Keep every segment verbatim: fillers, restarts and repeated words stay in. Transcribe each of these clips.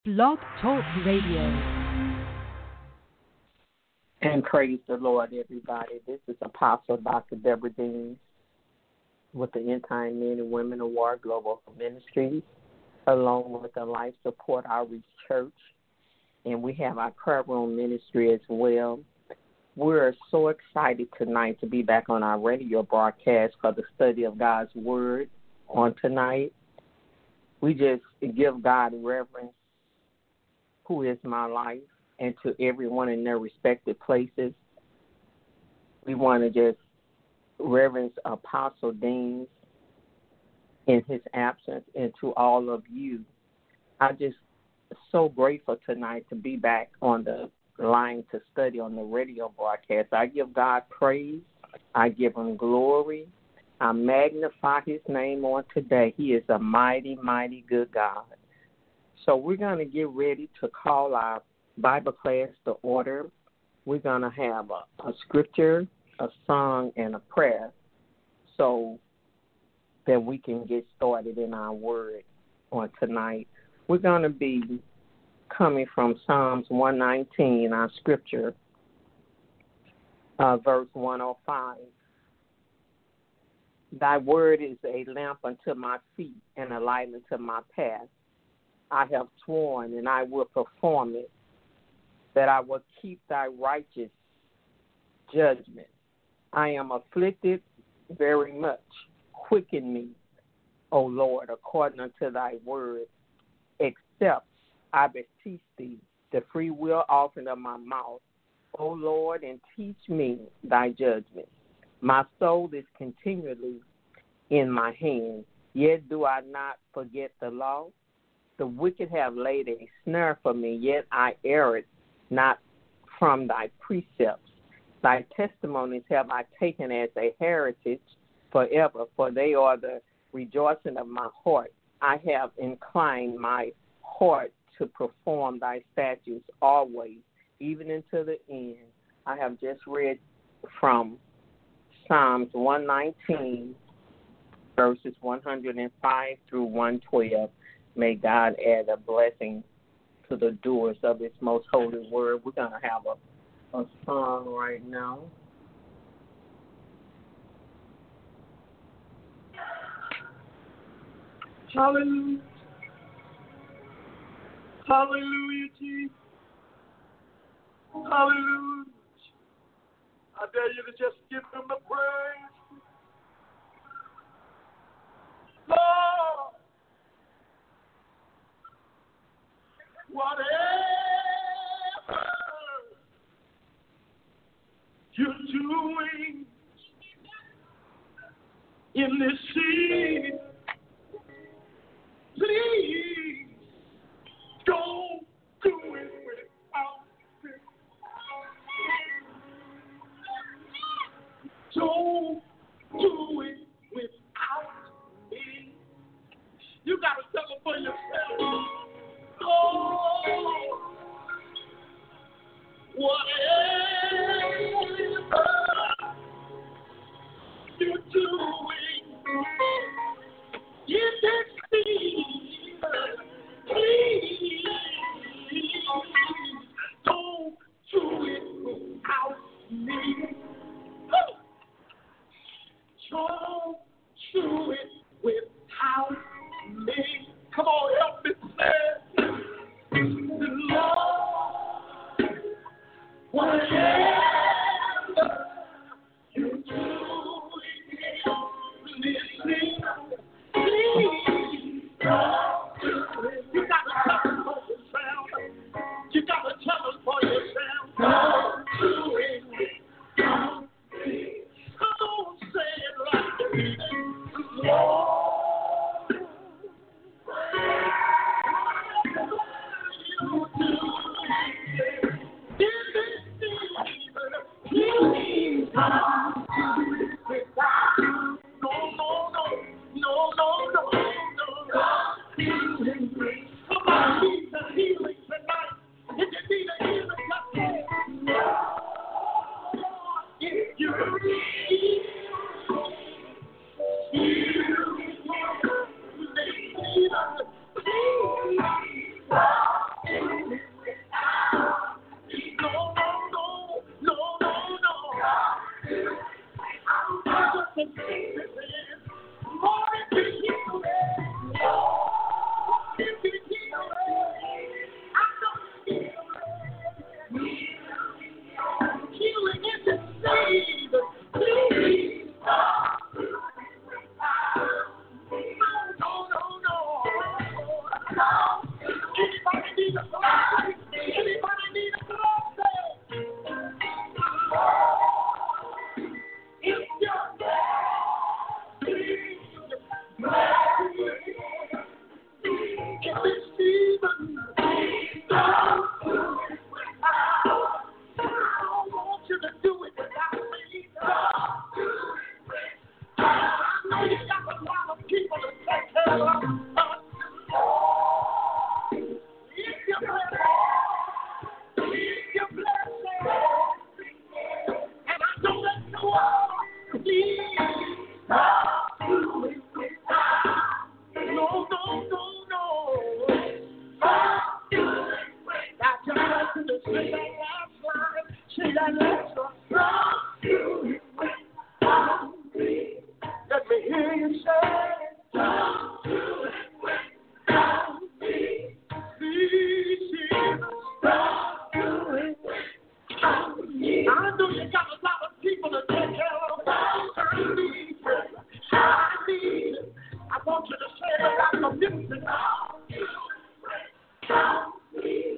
Blog Talk Radio. And praise the Lord, everybody. This is Apostle Doctor Deborah Dean with the End Time Men and Women of War Global Ministries, along with the Life Support Outreach Church. And we have our prayer room ministry as well. We're so excited tonight to be back on our radio broadcast for the study of God's Word on tonight. We just give God reverence, who is my life, and to everyone in their respective places. We want to just reverence Apostle Dean in his absence, and to all of you. I'm just so grateful tonight to be back on the line to study on the radio broadcast. I give God praise. I give him glory. I magnify his name on today. He is a mighty, mighty good God. So we're going to get ready to call our Bible class to order. We're going to have a, a scripture, a song, and a prayer so that we can get started in our word on tonight. We're going to be coming from Psalms one nineteen, our scripture, uh, verse one oh five. Thy word is a lamp unto my feet and a light unto my path. I have sworn, and I will perform it, that I will keep thy righteous judgment. I am afflicted very much. Quicken me, O Lord, according unto thy word. Accept, I beseech thee, the free will offering of my mouth, O Lord, and teach me thy judgment. My soul is continually in my hand, yet do I not forget the law. The wicked have laid a snare for me, yet I err it not from thy precepts. Thy testimonies have I taken as a heritage forever, for they are the rejoicing of my heart. I have inclined my heart to perform thy statutes always, even unto the end. I have just read from Psalms one nineteen, verses one oh five through one twelve. May God add a blessing to the doers of his most holy word. We're going to have a, a song right now. Hallelujah. Hallelujah, Jesus. Hallelujah. I dare you to just give him the praise. Lord, whatever you're doing in this season, please don't do it without me. Don't do it without me. You got to tell them for yourself. Oh, whatever you're doing and let your love do it without me. Let me hear you say, don't do it without me. Please, Jesus, don't do it without me. I know you got a lot of people to take care of. I need you. I need you. I want you to say it without commitment. Don't do it without me.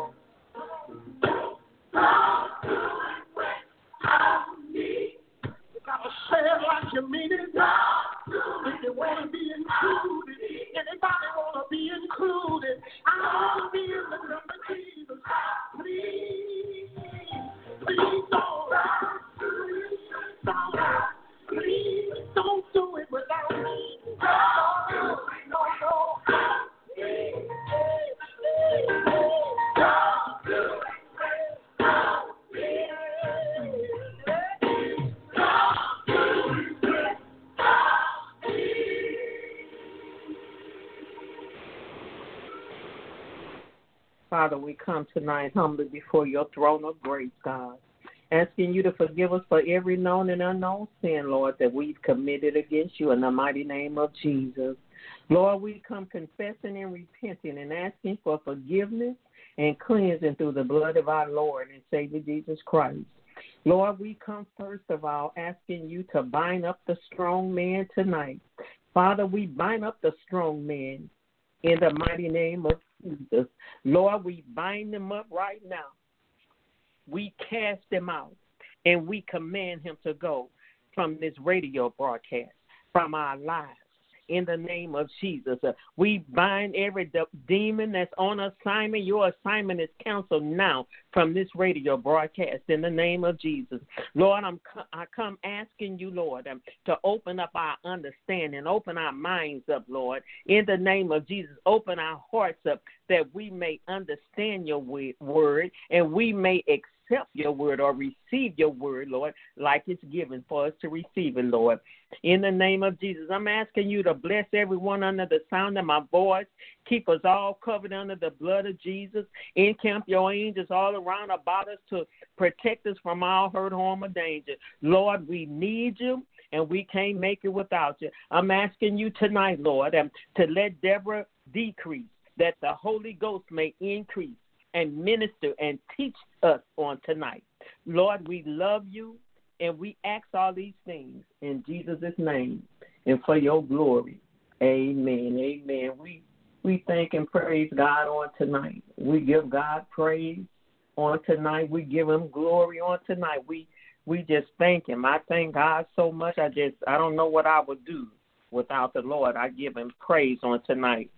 Don't do it without me. You gotta say it like you mean it. If you want to be included, anybody want to be included? I want to be in the number of Jesus. Please, please don't, don't, please don't do it without me. No, no, no. Please, please, don't do it without me. Father, we come tonight humbly before your throne of grace, God, asking you to forgive us for every known and unknown sin, Lord, that we've committed against you in the mighty name of Jesus. Lord, we come confessing and repenting and asking for forgiveness and cleansing through the blood of our Lord and Savior Jesus Christ. Lord, we come first of all asking you to bind up the strong man tonight. Father, we bind up the strong man in the mighty name of Jesus. Lord, we bind him up right now. We cast him out, and we command him to go from this radio broadcast, from our lives. In the name of Jesus, uh, we bind every de- demon that's on assignment. Your assignment is canceled now from this radio broadcast in the name of Jesus. Lord, I'm co- I come asking you, Lord, um, to open up our understanding, open our minds up, Lord, in the name of Jesus. Open our hearts up that we may understand your word and we may accept your word or receive your word, Lord, like it's given for us to receive it, Lord. In the name of Jesus, I'm asking you to bless everyone under the sound of my voice. Keep us all covered under the blood of Jesus. Encamp your angels all around about us to protect us from all hurt, harm, or danger. Lord, we need you, and we can't make it without you. I'm asking you tonight, Lord, um, to let Deborah decrease, that the Holy Ghost may increase and minister and teach us on tonight. Lord, we love you, and we ask all these things in Jesus' name and for your glory. Amen. Amen. We we thank and praise God on tonight. We give God praise on tonight. We give him glory on tonight. We we just thank him. I thank God so much. I just I don't know what I would do without the Lord. I give him praise on tonight.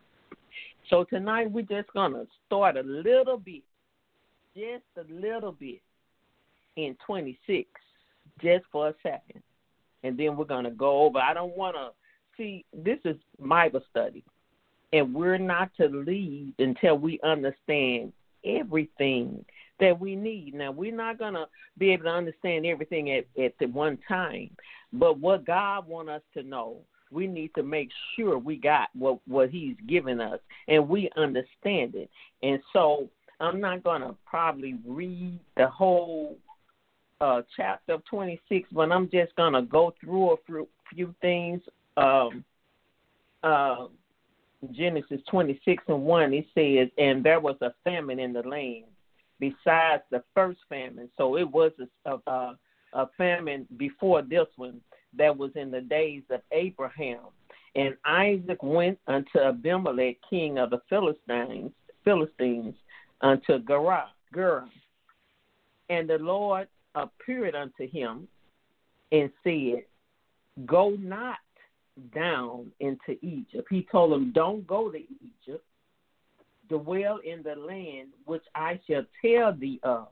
So tonight we're just going to start a little bit, just a little bit in twenty-six, just for a second. And then we're going to go over. I don't want to, see, this is Bible study, and we're not to leave until we understand everything that we need. Now, we're not going to be able to understand everything at, at the one time, but what God wants us to know, we need to make sure we got what, what he's given us and we understand it. And so I'm not going to probably read the whole uh, chapter of twenty-six, but I'm just going to go through a few, few things. Um, uh, Genesis twenty-six and one, it says, and there was a famine in the land besides the first famine. So it was a, a, a famine before this one. That was in the days of Abraham. And Isaac went unto Abimelech, king of the Philistines, Philistines, unto Gerar. Gerar. And the Lord appeared unto him and said, go not down into Egypt. He told him, don't go to Egypt. Dwell in the land which I shall tell thee of.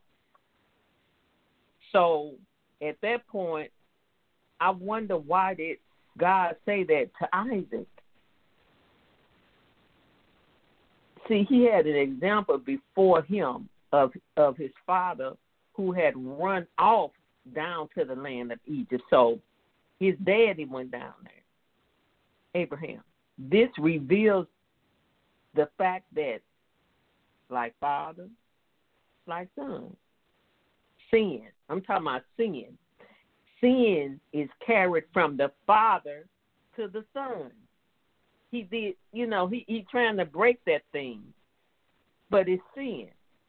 So at that point, I wonder why did God say that to Isaac? See, he had an example before him of of his father who had run off down to the land of Egypt. So his daddy went down there, Abraham. This reveals the fact that like father, like son. sin. I'm talking about sin. Sin is carried from the Father to the Son. He did, you know, he, he trying to break that thing, but it's sin.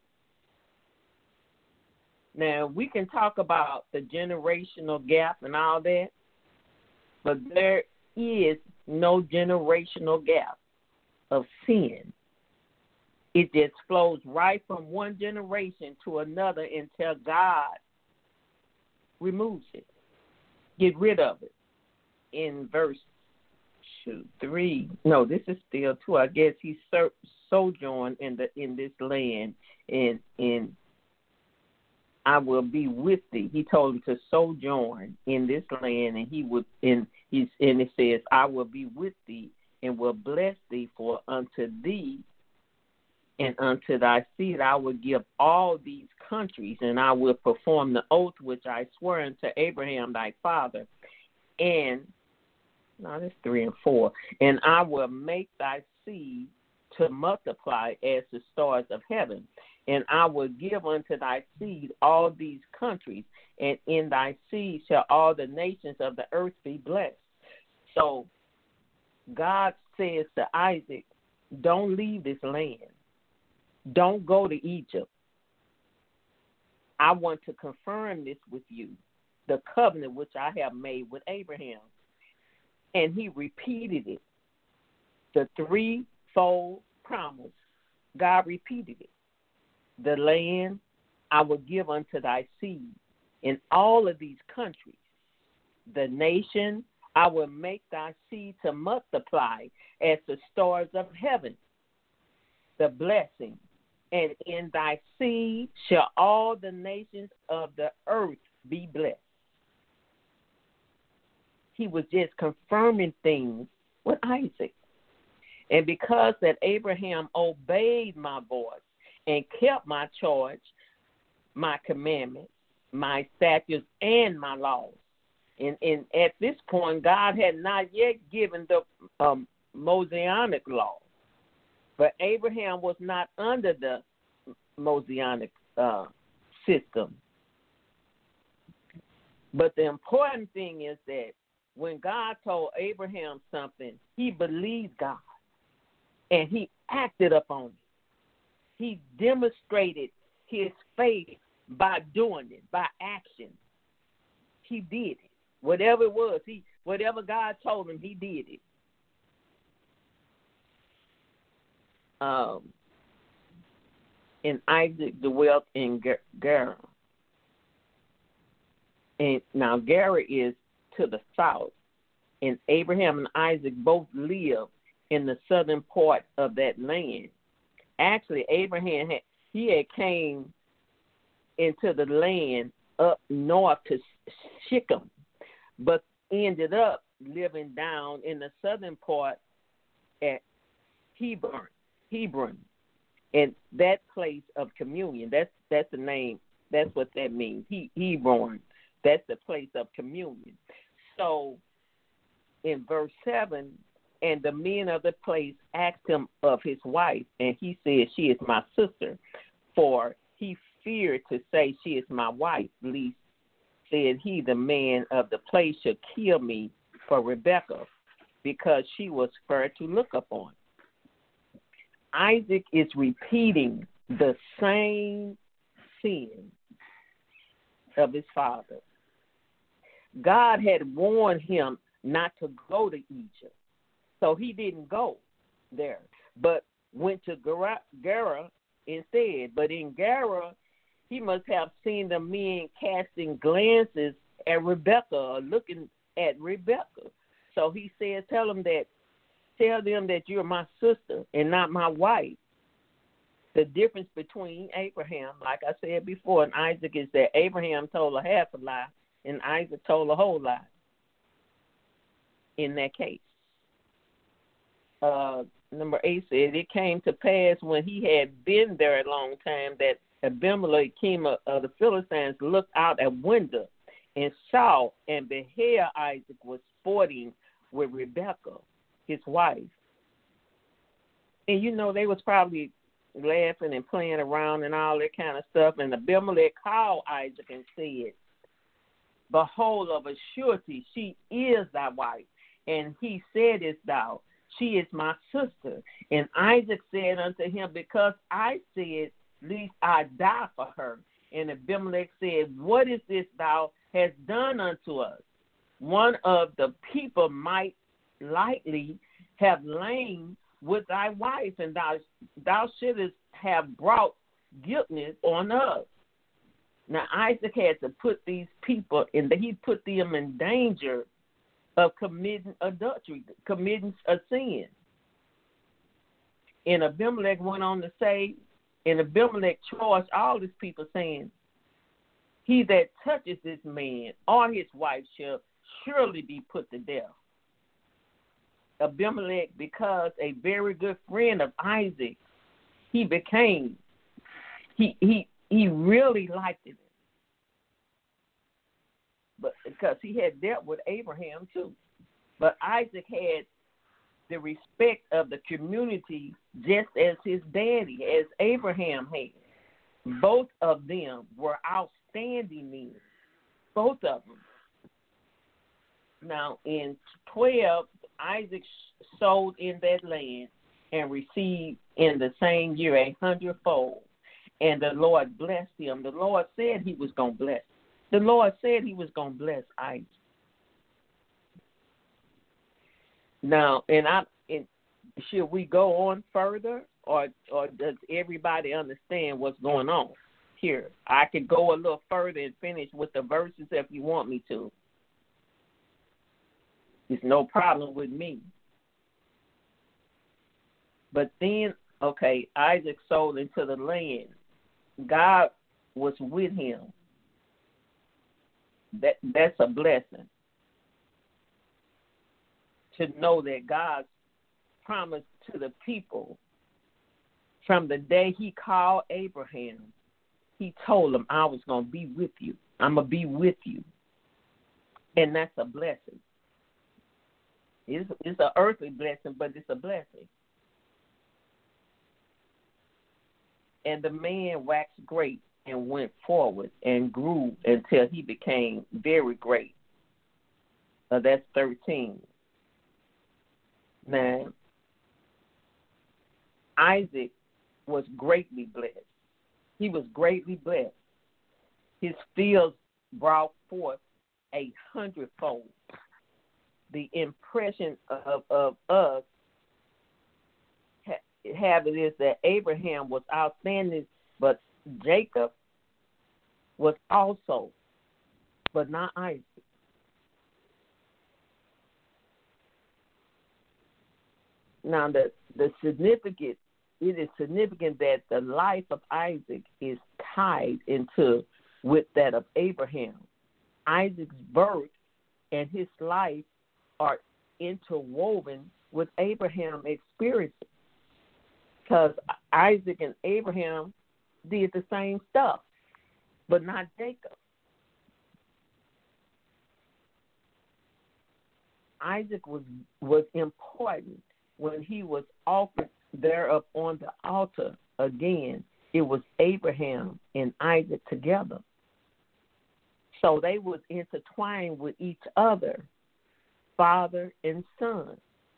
Now, we can talk about the generational gap and all that, but there is no generational gap of sin. It just flows right from one generation to another until God removes it, get rid of it. In verse two, three, no, this is still two. I guess he sojourned in the in this land, and and I will be with thee. He told him to sojourn in this land, and he would, and he's and it says, I will be with thee and will bless thee, for unto thee and unto thy seed I will give all these countries, and I will perform the oath which I swear unto Abraham thy father. And, no, that's three and four. And I will make thy seed to multiply as the stars of heaven. And I will give unto thy seed all these countries, and in thy seed shall all the nations of the earth be blessed. So God says to Isaac, don't leave this land. Don't go to Egypt. I want to confirm this with you, the covenant which I have made with Abraham. And he repeated it. The threefold promise, God repeated it. The land I will give unto thy seed in all of these countries. The nation I will make thy seed to multiply as the stars of heaven. The blessing. And in thy seed shall all the nations of the earth be blessed. He was just confirming things with Isaac. And because that Abraham obeyed my voice and kept my charge, my commandments, my statutes, and my laws. And, and at this point, God had not yet given the um, Mosaic law. But Abraham was not under the Mosaic uh, system. But the important thing is that when God told Abraham something, he believed God, and he acted upon it. He demonstrated his faith by doing it, by action. He did it. Whatever it was, he whatever God told him, he did it. Um, and Isaac dwelt in Gerar. And now Gerar is to the south, and Abraham and Isaac both lived in the southern part of that land. Actually, Abraham had he had came into the land up north to Shechem, but ended up living down in the southern part at Hebron, Hebron, and that place of communion. That's that's the name. That's what that means. He, Hebron. That's the place of communion. So, in verse seven. And the men of the place asked him of his wife, and he said, she is my sister. For he feared to say, she is my wife, lest, said he, the man of the place should kill me for Rebekah, because she was fair to look upon. Isaac is repeating the same sin of his father. God had warned him not to go to Egypt. So he didn't go there, but went to Gerar instead. But in Gerar, he must have seen the men casting glances at Rebekah, or looking at Rebekah. So he said, tell them that, tell them that you're my sister and not my wife. The difference between Abraham, like I said before, and Isaac is that Abraham told a half a lie and Isaac told a whole lie in that case. Uh, number eight said, it came to pass when he had been there a long time that Abimelech, king of, of the Philistines, looked out a window and saw and beheld Isaac was sporting with Rebekah, his wife. And you know, they was probably laughing and playing around and all that kind of stuff. And Abimelech called Isaac and said, behold, of a surety, she is thy wife. And he said, is thou, she is my sister. And Isaac said unto him, because I said, lest I die for her. And Abimelech said, what is this thou hast done unto us? One of the people might lightly have lain with thy wife, and thou thou shouldest have brought guiltness on us. Now Isaac had to put these people in, he put them in danger of committing adultery, committing a sin. And Abimelech went on to say, and Abimelech charged all these people, saying, he that touches this man or his wife shall surely be put to death. Abimelech, because a very good friend of Isaac, he became, he he he really liked him. But because he had dealt with Abraham too. But Isaac had the respect of the community just as his daddy, as Abraham had. Both of them were outstanding men. Both of them. Now, in twelve, Isaac sold in that land and received in the same year a hundredfold. And the Lord blessed him. The Lord said he was going to bless. The Lord said he was going to bless Isaac. Now, and I, and should we go on further, or or does everybody understand what's going on here? I could go a little further and finish with the verses if you want me to. It's no problem with me. But then, okay, Isaac sold into the land. God was with him. That that's a blessing. To know that God promised to the people from the day he called Abraham, he told him, I was going to be with you. I'm going to be with you. And that's a blessing. It's, it's an earthly blessing, but it's a blessing. And the man waxed great and went forward and grew until he became very great. Uh, that's thirteen. Now, Isaac was greatly blessed. He was greatly blessed. His fields brought forth a hundredfold. The impression of, of us ha- have it is that Abraham was outstanding, but Jacob was also, but not Isaac. Now, the, the significant, it is significant that the life of Isaac is tied into with that of Abraham. Isaac's birth and his life are interwoven with Abraham's experiences, because Isaac and Abraham did the same stuff, but not Jacob. Isaac was was important when he was offered there up on the altar again. It was Abraham and Isaac together. So they was intertwined with each other, father and son.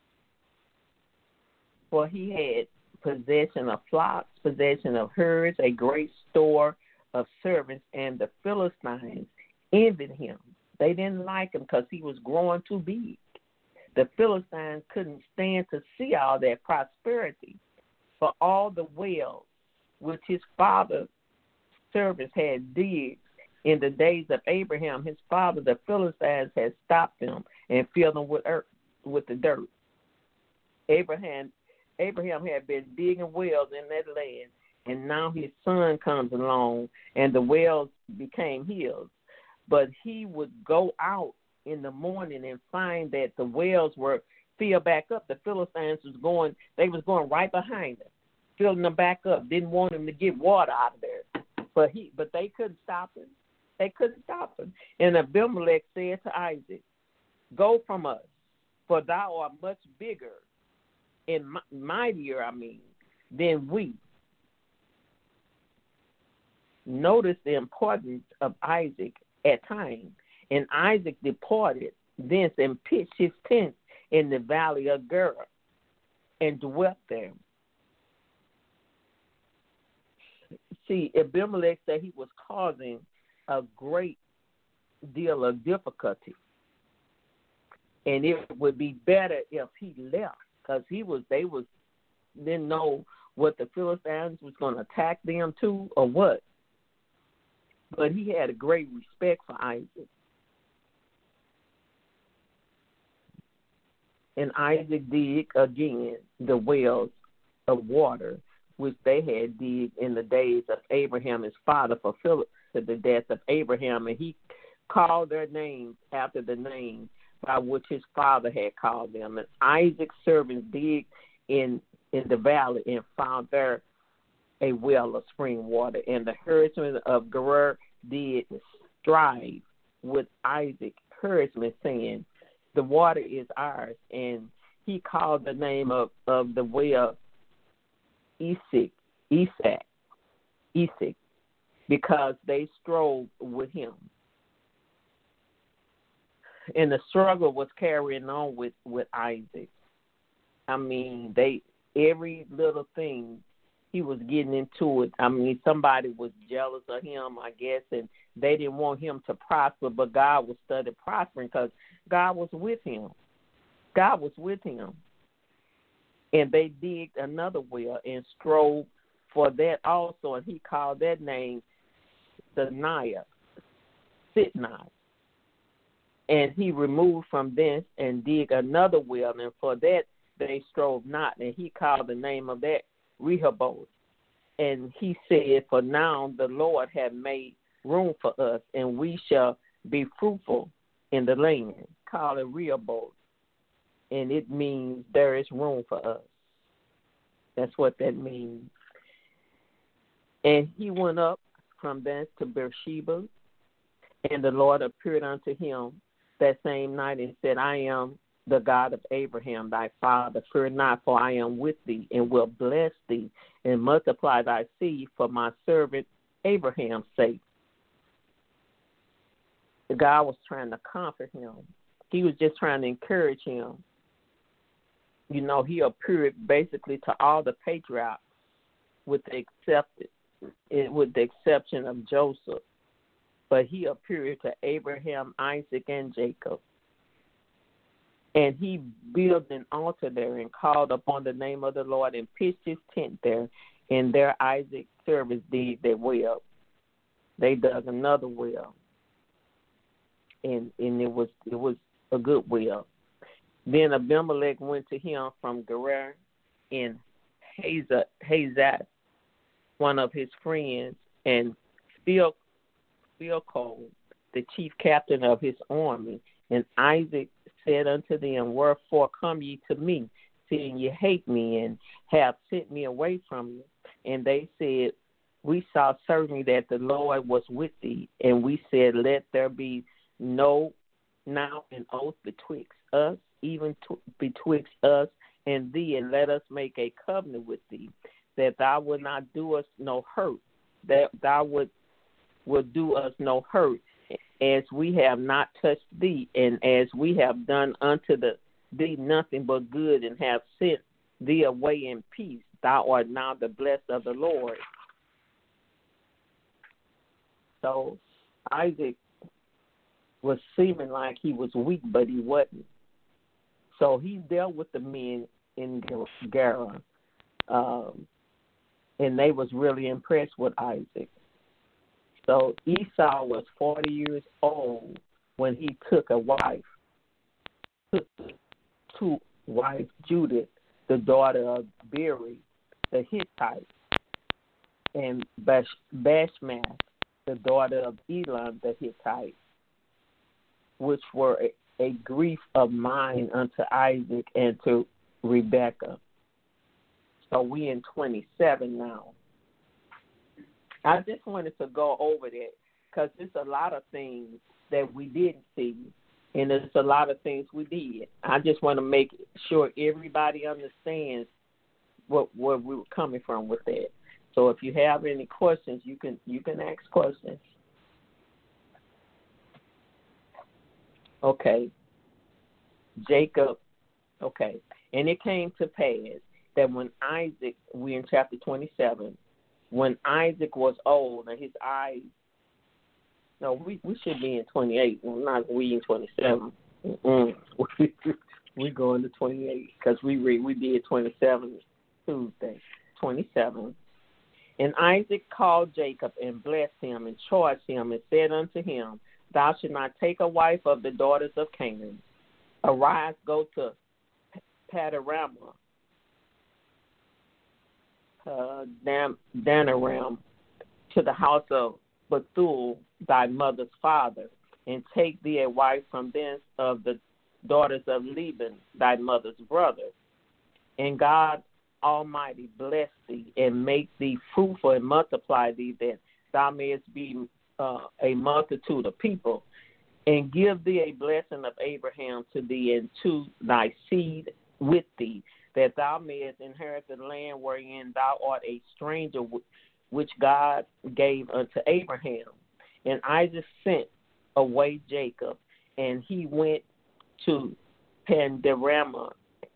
For he had possession of flocks, possession of herds, a great store of servants, and the Philistines envied him. They didn't like him because he was growing too big. The Philistines couldn't stand to see all that prosperity, for all the wells which his father's servants had digged in the days of Abraham, his father, the Philistines had stopped them and filled them with earth, with the dirt. Abraham, Abraham had been digging wells in that land, and now his son comes along, and the wells became his. But he would go out in the morning and find that the wells were filled back up. The Philistines was going, they was going right behind him, filling them back up, didn't want him to get water out of there. But he, but they couldn't stop him. They couldn't stop him. And Abimelech said to Isaac, go from us, for thou art much bigger and mightier, I mean, than we. notice the importance of Isaac at times. And Isaac departed thence and pitched his tent in the valley of Gerar and dwelt there. See, Abimelech said he was causing a great deal of difficulty. And it would be better if he left, because he was they was didn't know what the Philistines was going to attack them to or what. But he had a great respect for Isaac. And Isaac dig again the wells of water which they had dig in the days of Abraham his father, for Philip to the death of Abraham, and he called their names after the name by which his father had called them. And Isaac's servants dig in in the valley and found there a well of spring water. And the herdsmen of Gerar did strive with Isaac herdsmen, saying, the water is ours. And he called the name of, of the well Esek, Esek, Esek, because they strove with him. And the struggle was carrying on with, with Isaac. I mean, they every little thing he was getting into it. I mean, somebody was jealous of him, I guess, and they didn't want him to prosper, but God was studying prospering because God was with him. God was with him. And they digged another well and strove for that also, and he called that name Sitnah, Sitnah. And he removed from thence and dig another well, and for that they strove not, and he called the name of that Rehoboth. And he said, for now the Lord hath made room for us, and we shall be fruitful in the land. Call it Rehoboth. And it means there is room for us. That's what that means. And he went up from thence to Beersheba, and the Lord appeared unto him that same night and said, I am the God of Abraham, thy father. Fear not, for I am with thee, and will bless thee, and multiply thy seed for my servant Abraham's sake. God was trying to comfort him. He was just trying to encourage him. You know, he appeared basically to all the patriarchs with the excepted, with the exception of Joseph. But he appeared to Abraham, Isaac, and Jacob. And he built an altar there and called upon the name of the Lord and pitched his tent there. And there Isaac's servants did their well. They dug another well. And and it was it was a good well. Then Abimelech went to him from Gerar and Hazaz, one of his friends, and Phil, Philcol, the chief captain of his army. And Isaac said unto them, wherefore come ye to me, seeing ye hate me, and have sent me away from you? And they said, we saw certainly that the Lord was with thee. And we said, let there be no now an oath betwixt us, even to, betwixt us and thee, and let us make a covenant with thee, that thou would not do us no hurt, that thou would would do us no hurt, as we have not touched thee, and as we have done unto the, thee nothing but good, and have sent thee away in peace. Thou art now the blessed of the Lord. So Isaac was seeming like he was weak, but he wasn't. So he dealt with the men in Gerar, um, and they was really impressed with Isaac. So Esau was forty years old when he took a wife, took to wife Judith, the daughter of Beeri, the Hittite, and Bash, Bashmath, the daughter of Elam, the Hittite, which were a, a grief of mine unto Isaac and to Rebekah. So we in twenty-seven now. I just wanted to go over that because there's a lot of things that we didn't see, and there's a lot of things we did. I just want to make sure everybody understands what where we were coming from with that. So if you have any questions, you can you can ask questions. Okay. Jacob, okay. And it came to pass that when Isaac, we in chapter twenty-seven, when Isaac was old and his eyes, no, we, we should be in twenty-eight. We're not we in twenty-seven. Mm-mm. We're going to twenty-eight because we read, we did twenty-seven Tuesday. twenty-seven. And Isaac called Jacob and blessed him and charged him and said unto him, Thou shalt not take a wife of the daughters of Canaan. Arise, go to Padarama, uh, Dan, Danaram, to the house of Bethuel, thy mother's father, and take thee a wife from thence of the daughters of Laban, thy mother's brother. And God Almighty bless thee and make thee fruitful and multiply thee, that thou mayest be uh, a multitude of people, and give thee a blessing of Abraham to thee and to thy seed with thee, that thou mayest inherit the land wherein thou art a stranger, which God gave unto Abraham. And Isaac sent away Jacob, and he went to Pandarama,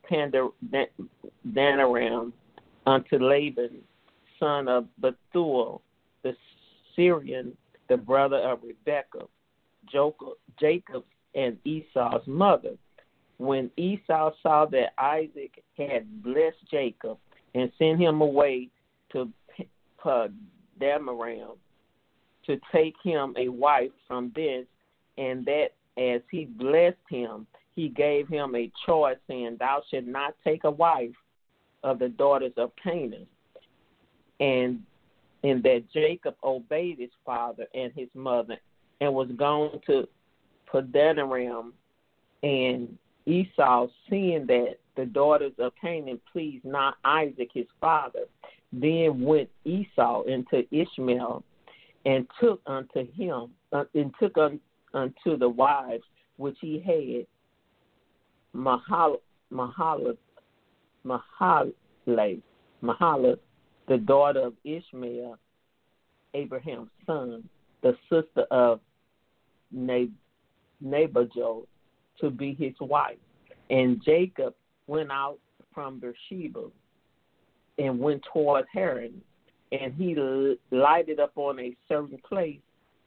Danaram, unto Laban, son of Bethuel, the Syrian, the brother of Rebekah, Jacob and Esau's mother. When Esau saw that Isaac had blessed Jacob and sent him away to Padamaram to take him a wife from thence, and that as he blessed him, he gave him a choice, saying, Thou shalt not take a wife of the daughters of Canaan. And in that Jacob obeyed his father and his mother, and was gone to Padanaram. And Esau, seeing that the daughters of Canaan pleased not Isaac his father, then went Esau into Ishmael, and took unto him, uh, and took un, unto the wives which he had, Mahal, Mahalat, Mahalat, Mahalat, the daughter of Ishmael, Abraham's son, the sister of Nebajoth, to be his wife. And Jacob went out from Beersheba and went toward Haran, and he lighted up on a certain place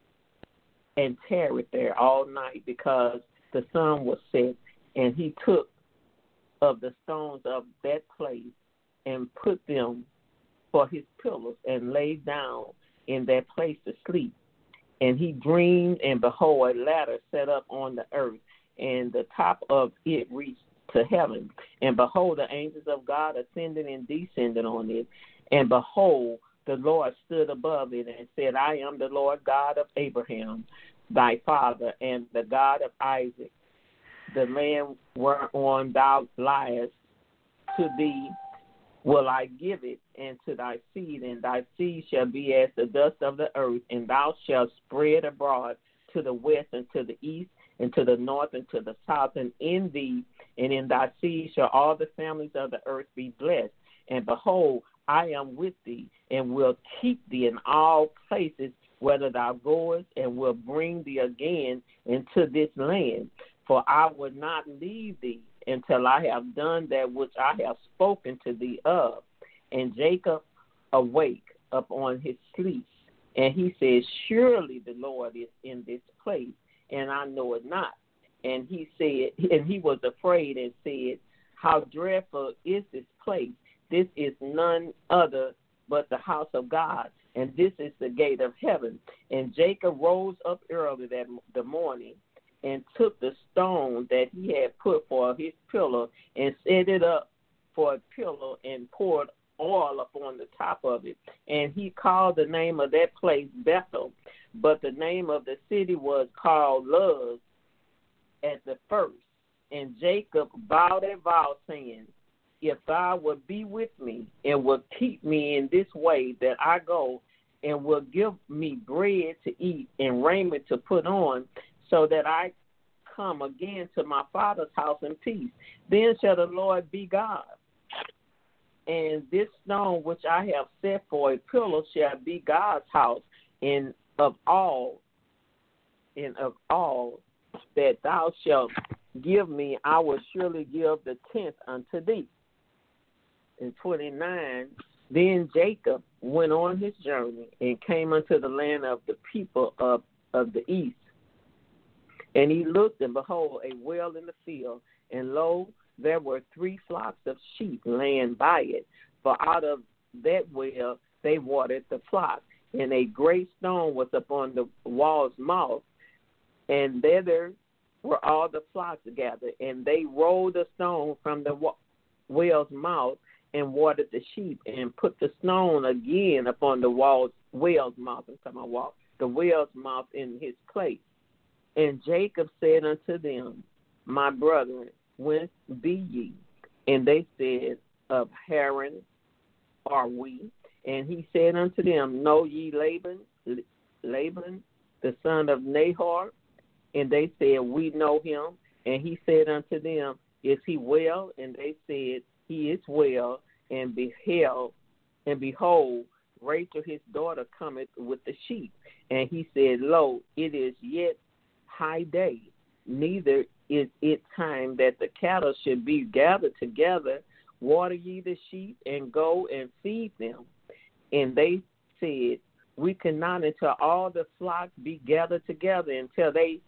and tarried there all night, because the sun was set. And he took of the stones of that place and put them for his pillows, and lay down in that place to sleep. And he dreamed, and behold, a ladder set up on the earth, and the top of it reached to heaven. And behold, the angels of God ascended and descended on it. And behold, the Lord stood above it and said, I am the Lord God of Abraham, thy father, and the God of Isaac. The land whereon thou liest, to thee will I give it, and to thy seed, and thy seed shall be as the dust of the earth, and thou shalt spread abroad to the west and to the east, and to the north and to the south, and in thee and in thy seed shall all the families of the earth be blessed. And behold, I am with thee, and will keep thee in all places whither thou goest, and will bring thee again into this land. For I will not leave thee until I have done that which I have spoken to thee of. And Jacob awake upon his sleep, and he said, Surely the Lord is in this place, and I know it not. And he said, and he was afraid and said, How dreadful is this place? This is none other but the house of God, and this is the gate of heaven. And Jacob rose up early that the morning, and took the stone that he had put for his pillow, and set it up for a pillow, and poured oil upon the top of it. And he called the name of that place Bethel, but the name of the city was called Luz at the first. And Jacob vowed a vow, saying, If thou wilt be with me, and will keep me in this way that I go, and will give me bread to eat and raiment to put on, so that I come again to my father's house in peace, then shall the Lord be God. And this stone which I have set for a pillar shall be God's house, and of all, and of all that thou shalt give me, I will surely give the tenth unto thee. In twenty-nine, then Jacob went on his journey and came unto the land of the people of, of the east. And he looked, and behold, a well in the field, and lo, there were three flocks of sheep laying by it. For out of that well they watered the flock. And a great stone was upon the wall's mouth, and thither were all the flocks gathered. And they rolled the stone from the well's mouth, and watered the sheep, and put the stone again upon the wall's well's mouth. I'm talking about wall, the well's mouth in his place. And Jacob said unto them, my brethren, whence be ye? And they said, of Haran are we. And he said unto them, know ye Laban, Laban, the son of Nahor? And they said, we know him. And he said unto them, is he well? And they said, he is well. And beheld, and behold, Rachel his daughter cometh with the sheep. And he said, lo, it is yet high day, neither is it time that the cattle should be gathered together. Water ye the sheep, and go and feed them. And they said, we cannot until all the flock be gathered together, until they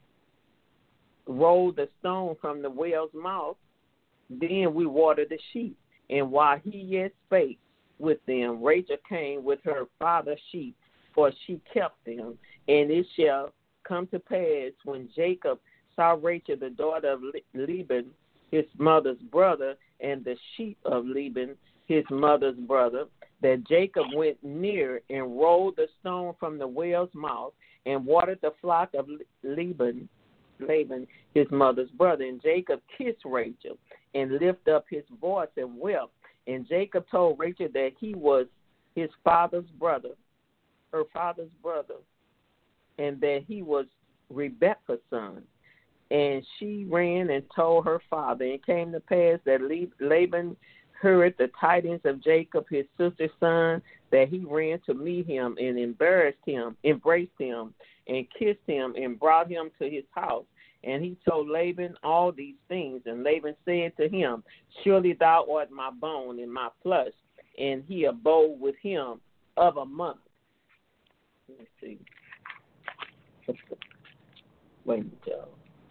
roll the stone from the well's mouth. Then we water the sheep. And while he yet spake with them, Rachel came with her father's sheep, for she kept them. And it shall come to pass, when Jacob saw Rachel, the daughter of Laban, his mother's brother, and the sheep of Laban, his mother's brother, that Jacob went near and rolled the stone from the well's mouth, and watered the flock of Laban, Laban, his mother's brother. And Jacob kissed Rachel, and lifted up his voice and wept. And Jacob told Rachel that he was his father's brother, her father's brother, and that he was Rebekah's son. And she ran and told her father. And it came to pass that Laban heard the tidings of Jacob, his sister's son, that he ran to meet him and embarrassed him, embraced him, and kissed him, and brought him to his house. And he told Laban all these things. And Laban said to him, surely thou art my bone and my flesh. And he abode with him of a month. Let me see. Wait a minute, y'all.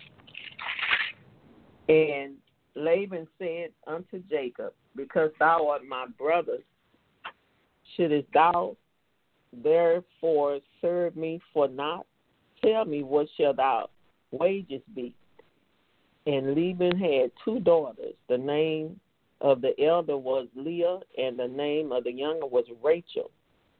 And Laban said unto Jacob, because thou art my brother, shouldest thou therefore serve me for naught? Tell me, what shall thy wages be? And Laban had two daughters. The name of the elder was Leah, and the name of the younger was Rachel.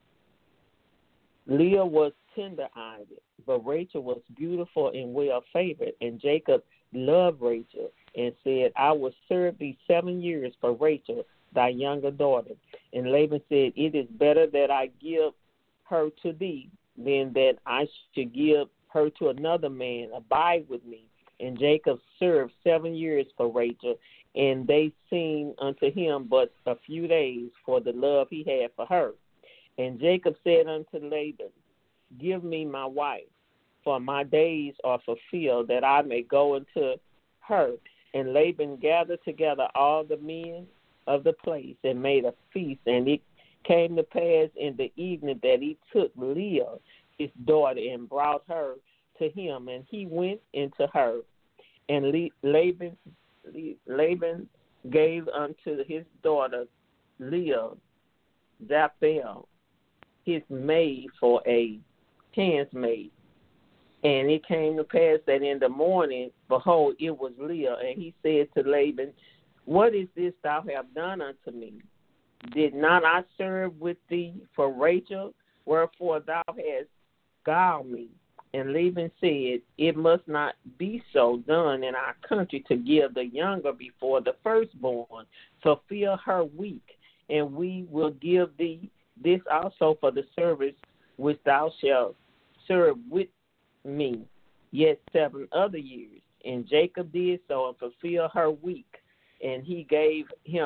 Leah was tender-eyed, but Rachel was beautiful and well-favored. And Jacob loved Rachel, and said, I will serve thee seven years for Rachel, thy younger daughter. And Laban said, it is better that I give her to thee than that I should give her to another man. Abide with me. And Jacob served seven years for Rachel, and they seemed unto him but a few days, for the love he had for her. And Jacob said unto Laban, give me my wife, for my days are fulfilled, that I may go unto her. And Laban gathered together all the men of the place and made a feast. And it came to pass in the evening that he took Leah, his daughter, and brought her to him. And he went into her. And Laban, Laban gave unto his daughter Leah Zilpah, his maid, for a handmaid. And it came to pass that in the morning, behold, it was Leah. And he said to Laban, what is this thou hast done unto me? Did not I serve with thee for Rachel? Wherefore thou hast guiled me. And Laban said, it must not be so done in our country to give the younger before the firstborn. Fulfill her week, and we will give thee this also for the service which thou shalt serve with me yet seven other years. And Jacob did so and fulfilled her week. And he gave him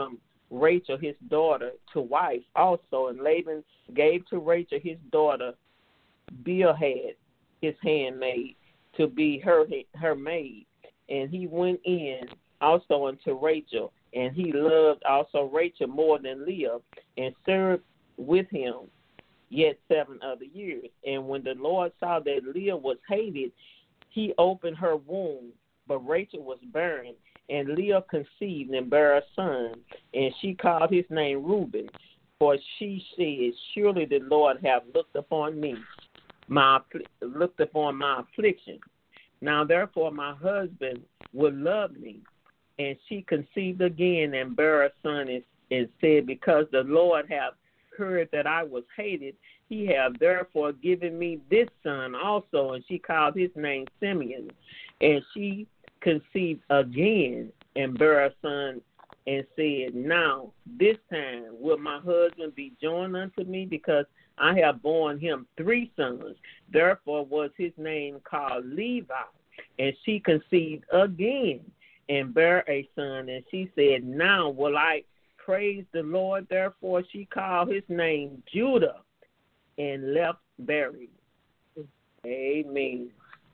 Rachel his daughter to wife also, and Laban gave to Rachel his daughter Bilhah, his handmaid, to be her her maid. And he went in also unto Rachel, and he loved also Rachel more than Leah, and served with him yet seven other years. And when the Lord saw that Leah was hated, he opened her womb, but Rachel was barren. And Leah conceived and bare a son, and she called his name Reuben, for she said, surely the Lord hath looked upon me, my looked upon my affliction. Now therefore my husband will love me. And she conceived again and bare a son, and, and said, because the Lord hath heard that I was hated, he hath therefore given me this son also. And she called his name Simeon. And she conceived again and bare a son, and said, now this time will my husband be joined unto me, because I have borne him three sons. Therefore was his name called Levi. And she conceived again and bare a son, and she said, now will I praise the Lord. Therefore she called his name Judah, and left buried. Amen.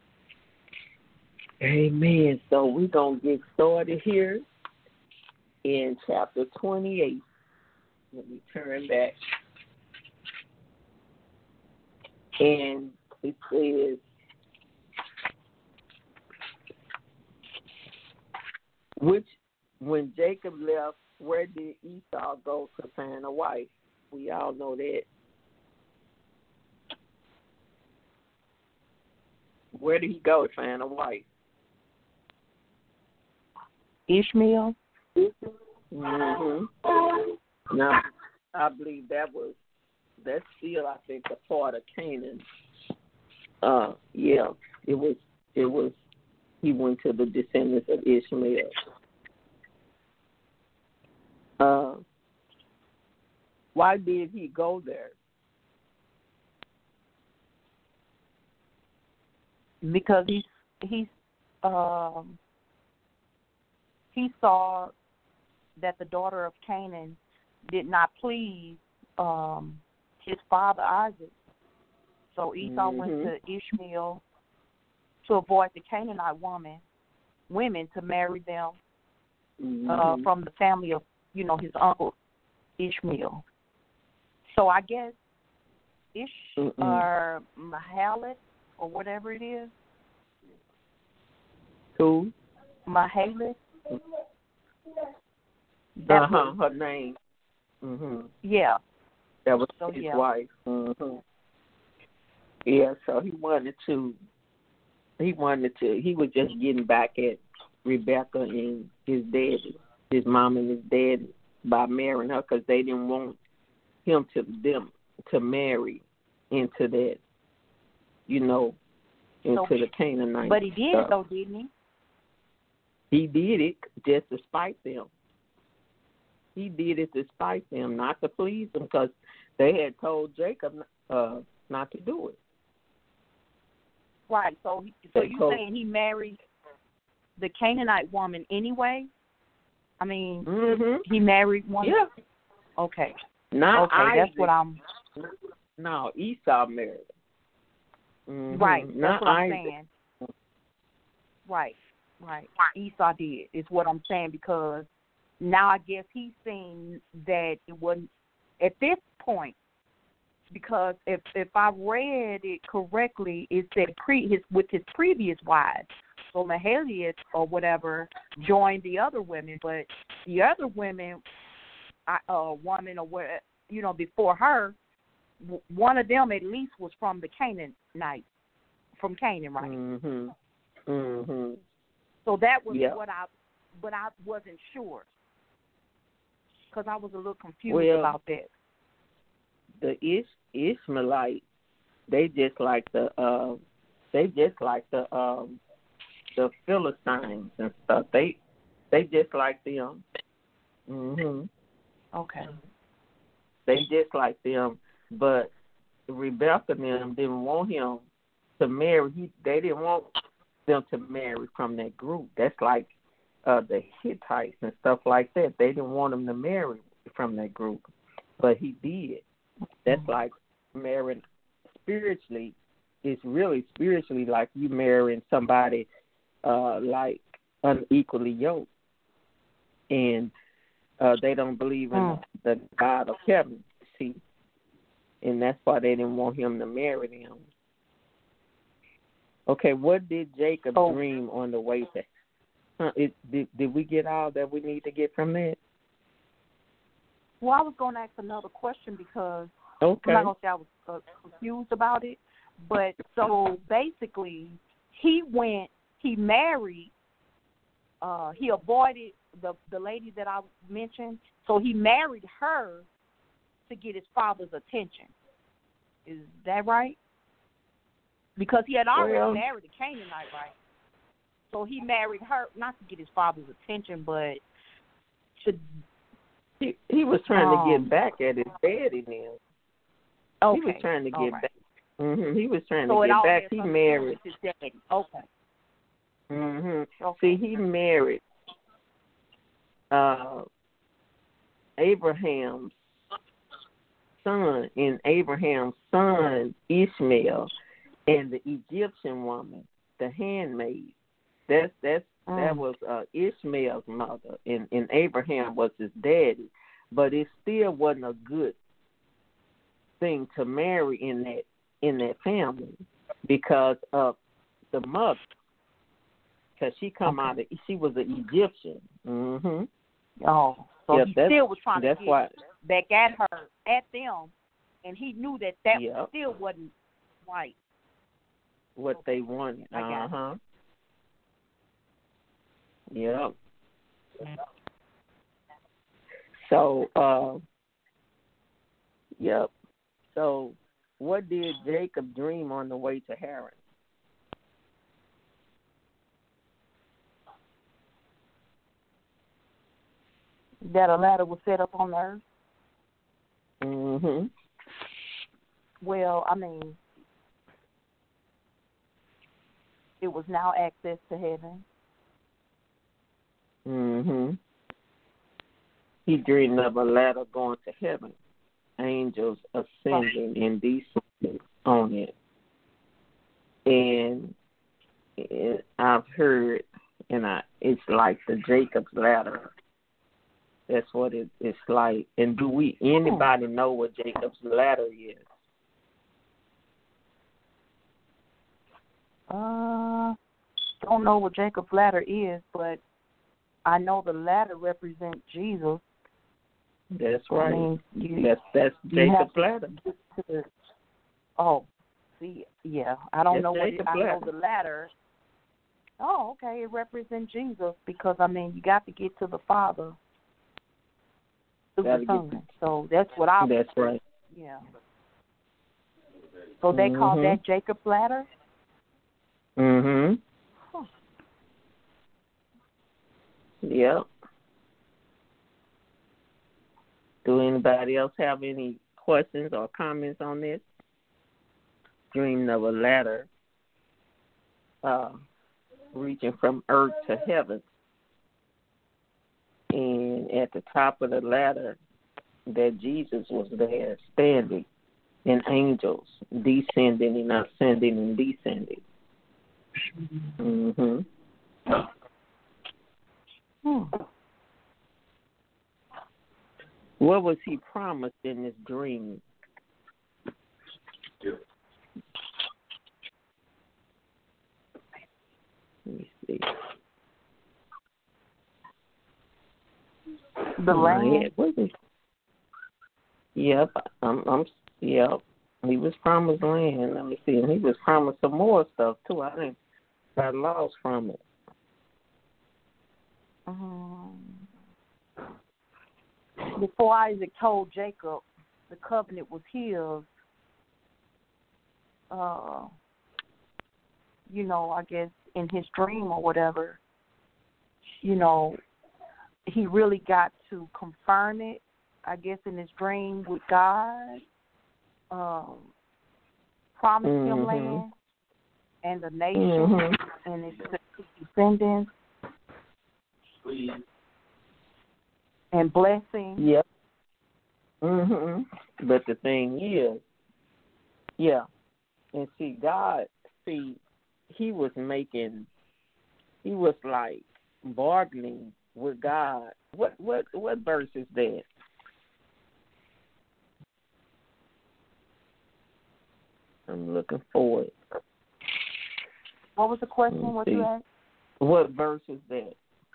Amen. So we're going to get started here in chapter twenty-eight. Let me turn back. And it says, which when Jacob left, where did Esau go to find a wife? We all know that. Where did he go to find a wife? Ishmael. Mm-hmm. Now, I believe that was, that's still, I think, a part of Canaan. Uh, yeah, it was, it was, he went to the descendants of Ishmael. Uh, why did he go there? Because he he um he saw that the daughter of Canaan did not please um his father Isaac. So Esau mm-hmm. went to Ishmael to avoid the Canaanite woman women to marry them mm-hmm. uh, from the family of, you know, his uncle Ishmael. So I guess Ish mm or Mahalat or whatever it is. Who? Mahalat. Uh huh. Her name. Mhm. Yeah. That was so, his yeah. wife. Mhm. Yeah. So he wanted to. He wanted to. He was just getting back at Rebecca and his daddy, his mom and his dad, by marrying her, because they didn't want him to them to marry into that, you know, into so, the Canaanite. But he did stuff. it though, didn't he? He did it just to spite them. He did it to spite them, not to please them, because they had told Jacob uh, not to do it. Right. So, so you saying he married the Canaanite woman anyway? I mean, mm-hmm. he married one. Yeah. Okay. Not okay. Isaac. That's what I'm. No, Esau married. Mm-hmm. Right. That's Not what I'm Isaac. saying. Right. Right. Esau did is what I'm saying, because now I guess he's saying that it wasn't at this point. Because if if I read it correctly, it said pre his with his previous wives. So Mahaliot or whatever joined the other women, but the other women, a uh, woman or what, you know, before her, w- one of them at least was from the Canaanite, from Canaan, right? Mhm. Mhm. So that was yep. what I, but I wasn't sure because I was a little confused well, about that. The Ish Ishmaelite, they just like the, uh, they just like the, um, the Philistines and stuff. They, they just like them. Mhm. Okay. They just like them, but Rebecca and them didn't want him to marry. He, they didn't want them to marry from that group. That's like uh, the Hittites and stuff like that. They didn't want him to marry from that group, but he did. That's like marrying spiritually. It's really spiritually like you marrying somebody uh, like unequally yoked, and uh, they don't believe in mm. the God of heaven. See, and that's why they didn't want him to marry them. Okay, what did Jacob oh. dream on the way to? Uh, it, did did we get all that we need to get from that? Well, I was going to ask another question because okay. I'm not going to say I was uh, confused about it. But so basically, he went, he married, uh, he avoided the the lady that I mentioned. So he married her to get his father's attention. Is that right? Because he had already well, married a Canaanite, right? So he married her not to get his father's attention, but to. He, he was trying um, to get back at his daddy now. Okay. He was trying to get right. back. Mm-hmm. He was trying so to get back. He married. His daddy. Okay. Mhm. Okay. See, he married uh, Abraham's son, and Abraham's son Ishmael, and the Egyptian woman, the handmaid. That's that's mm. that was uh, Ishmael's mother, and, and Abraham was his daddy. But it still wasn't a good thing to marry in that in that family because of the mother. Because she come okay. out of she was an Egyptian. Mhm. Oh, so yep, he still was trying to get why. back at her, at them, and he knew that that yep. still wasn't right. What okay. they wanted. Uh huh. Yep. So, uh, yep. So, what did Jacob dream on the way to Haran? That a ladder was set up on the earth? Mm-hmm. Well, I mean, it was now access to heaven. Mm-hmm. He dreamed of a ladder going to heaven. Angels ascending and descending on it. And it, I've heard, and I, it's like the Jacob's ladder. That's what it, it's like. And do we anybody know what Jacob's ladder is? Uh, don't know what Jacob's ladder is, but I know the ladder represents Jesus. That's right. I mean, you, that's that's Jacob's ladder. To, oh, see, yeah, I don't that's know Jacob's what it, I ladder. know the ladder. Oh, okay, it represents Jesus because I mean you got to get to the Father through the Son. So that's what I. That's right. Yeah. So they mm-hmm. call that Jacob's ladder. Mhm. Huh. Yep. Do anybody else have any questions or comments on this? Dreaming of a ladder uh, reaching from earth to heaven. And at the top of the ladder, that Jesus was there standing, and angels descending and ascending and descending. Mm-hmm. Hmm. What was he promised in this dream? Yeah. Let me see. The land. What is? Yep. I'm. I'm. Yep. He was promised land. Let me see. And he was promised some more stuff too. I think got lost from it. Um, before Isaac told Jacob the covenant was his, uh, you know, I guess in his dream or whatever, you know, he really got to confirm it, I guess, in his dream with God. Um, promised mm-hmm. him land and the nation mm-hmm. and his descendants. Please. And blessing. Yep. Mhm. But the thing is, yeah, and see, God, see, he was making, he was like bargaining with God. What what what verse is that? I'm looking for it. What was the question? What you asked? What verse is that?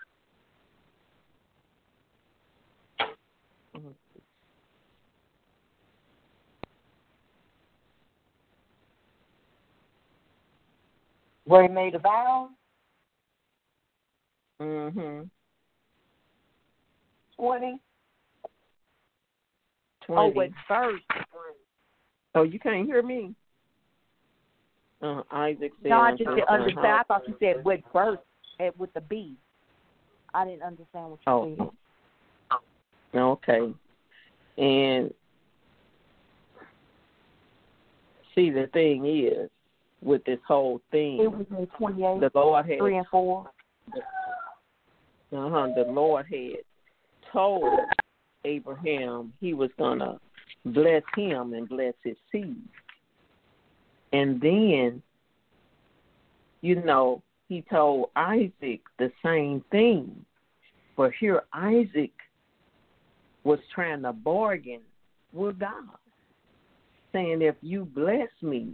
Where he made a vow? Mm-hmm. twenty. twenty. Oh, what verse? Oh, you can't hear me? Uh, Isaac said. No, I just didn't uh, understand. I thought you said what verse with the B. I didn't understand what you oh. said. Okay. And see, the thing is, with this whole thing, it was in twenty-eight, the Lord had three and four. Uh huh. The Lord had told Abraham he was gonna bless him and bless his seed, and then, you know, he told Isaac the same thing. But here, Isaac was trying to bargain with God, saying, "If you bless me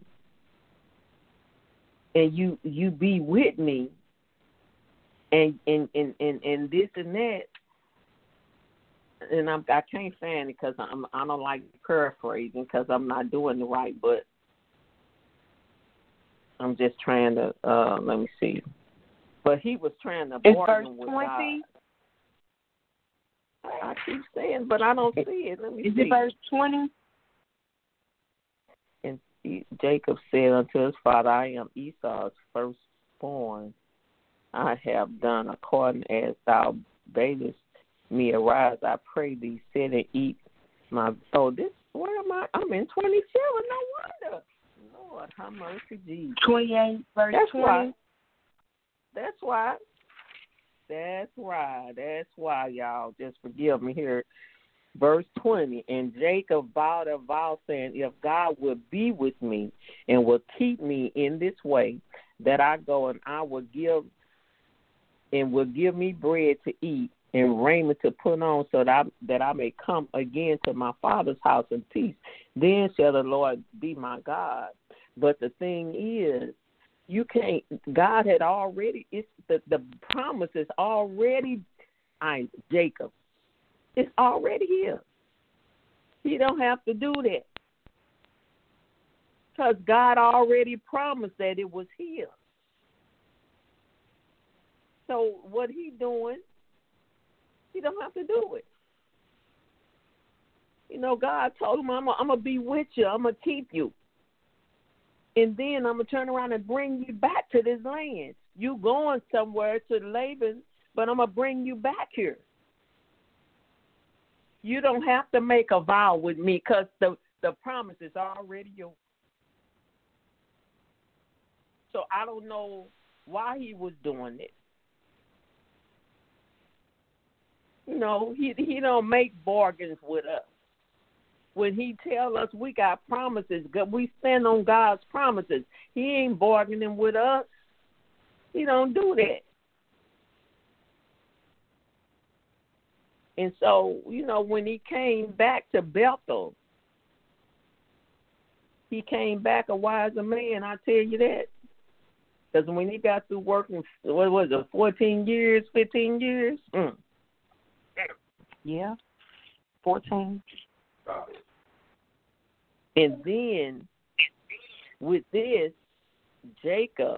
and you you be with me, and and and and, and this and that," and I'm, I can't find it because I'm I don't like paraphrasing because I'm not doing it right, but I'm just trying to uh, let me see. But he was trying to It's bargain verse with twenty. God. I keep saying, but I don't see it. Let me Is see. it verse twenty? And Jacob said unto his father, "I am Esau's firstborn. I have done according as thou badest me. Arise, I pray thee, sit and eat my." Oh, this where am I? I'm in twenty-seven. No wonder. Lord, have mercy, Jesus. Twenty-eight, verse That's twenty. why. That's why. That's why. That's why, y'all. Just forgive me here. Verse twenty, and Jacob vowed a vow, saying, "If God will be with me and will keep me in this way that I go, and I will give and will give me bread to eat and raiment to put on, so that I, that I may come again to my father's house in peace, then shall the Lord be my God." But the thing is, you can't. God had already. It's the the promise is already, I Jacob. It's already here. He don't have to do that because God already promised that it was here. So what he doing? He don't have to do it. You know, God told him, "I'm gonna be with you. I'm gonna keep you." And then I'm going to turn around and bring you back to this land. You going somewhere to Laban, but I'm going to bring you back here. You don't have to make a vow with me because the, the promise is already yours. So I don't know why he was doing it. You know, he, he don't make bargains with us. When he tell us we got promises, we stand on God's promises. He ain't bargaining with us. He don't do that. And so, you know, when he came back to Bethel, he came back a wiser man, I tell you that. Because when he got through working, what was it, fourteen years, fifteen years? Mm. Yeah, fourteen. And then with this, Jacob,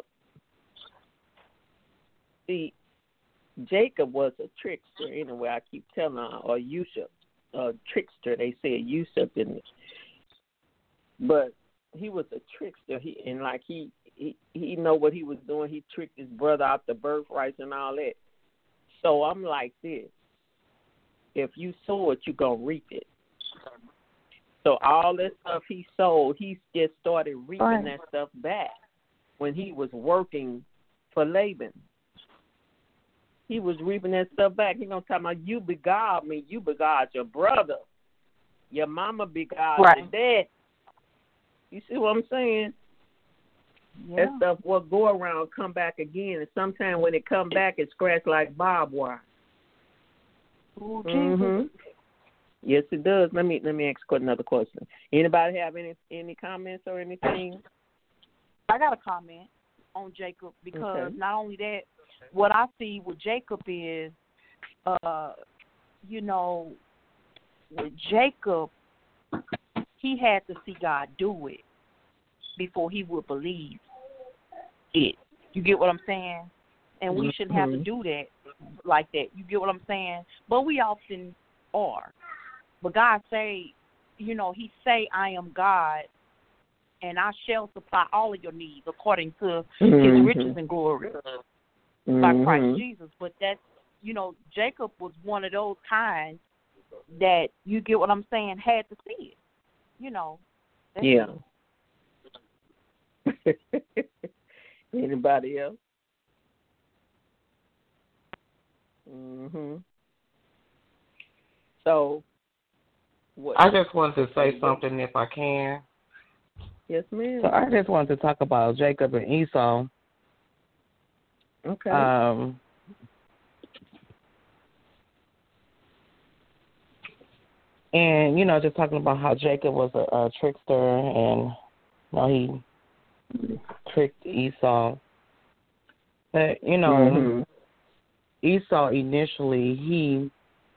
see, Jacob was a trickster. Anyway, I keep telling her, or usurp, uh, trickster. They say usurp in it. But he was a trickster. He and like he, he he know what he was doing. He tricked his brother out the birthrights and all that. So I'm like this. If you sow it, you're going to reap it. So all this stuff he sold, he just started reaping right. that stuff back when he was working for Laban. he was reaping that stuff back. He gonna talk about you beguiled me, you beguiled your brother, your mama beguiled Right. your dad. You see what I'm saying? Yeah. That stuff will go around, come back again, and sometimes when it come back, it scratch like barbed wire. Ooh, Jesus. Mm-hmm. Yes, it does. Let me let me ask another question. Anybody have any any comments or anything? I got a comment on Jacob because Okay. not only that, what I see with Jacob is, uh, you know, with Jacob, he had to see God do it before he would believe it. You get what I'm saying? And we shouldn't have to do that like that. You get what I'm saying? But we often are. But God say, you know, he say, I am God, and I shall supply all of your needs according to Mm-hmm. his riches and glory Mm-hmm. by Christ Jesus. But that's, you know, Jacob was one of those kinds that, you get what I'm saying, had to see it. You know. That's Yeah. Anybody else? Mhm. So, what? I just wanted to say something if I can. Yes, ma'am. So I just wanted to talk about Jacob and Esau. Okay. Um, and, you know, just talking about how Jacob was a, a trickster and, you know, he tricked Esau. But, you know, Mhm. Esau initially, he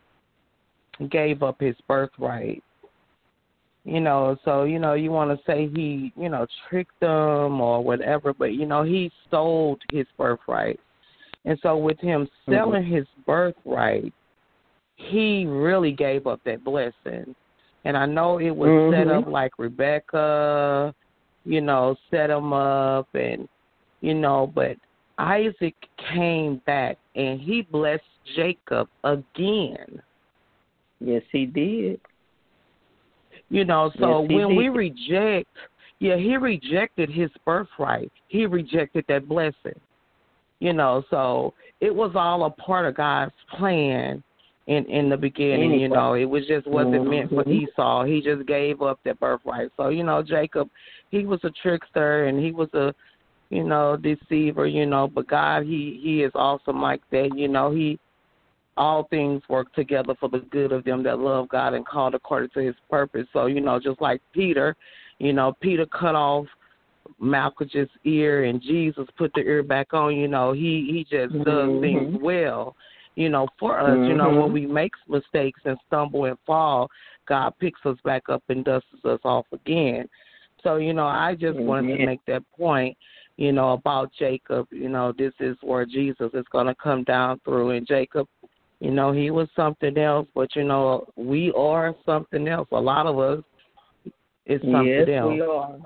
gave up his birthright. You know, so, you know, you want to say he, you know, tricked them or whatever, but, you know, he sold his birthright. And so with him selling mm-hmm. his birthright, he really gave up that blessing. And I know it was mm-hmm. set up like Rebecca, you know, set him up and, you know, but Isaac came back and he blessed Jacob again. Yes, he did. You know, so yes, when did. we reject, yeah, he rejected his birthright. He rejected that blessing. You know, so it was all a part of God's plan in, in the beginning, anyway. You know. It was just wasn't mm-hmm. meant for Esau. He just gave up that birthright. So, you know, Jacob, he was a trickster and he was a, you know, deceiver, you know, but God, he, he is awesome like that. You know, he, all things work together for the good of them that love God and called according to his purpose. So, you know, just like Peter, you know, Peter cut off Malchus's ear and Jesus put the ear back on, you know, he, he just mm-hmm. does things well, you know, for us. Mm-hmm. You know, when we make mistakes and stumble and fall, God picks us back up and dusts us off again. So, you know, I just mm-hmm. wanted to make that point, you know, about Jacob. You know, this is where Jesus is going to come down through. And Jacob, you know, he was something else, but, you know, we are something else. A lot of us is something yes, else. We are.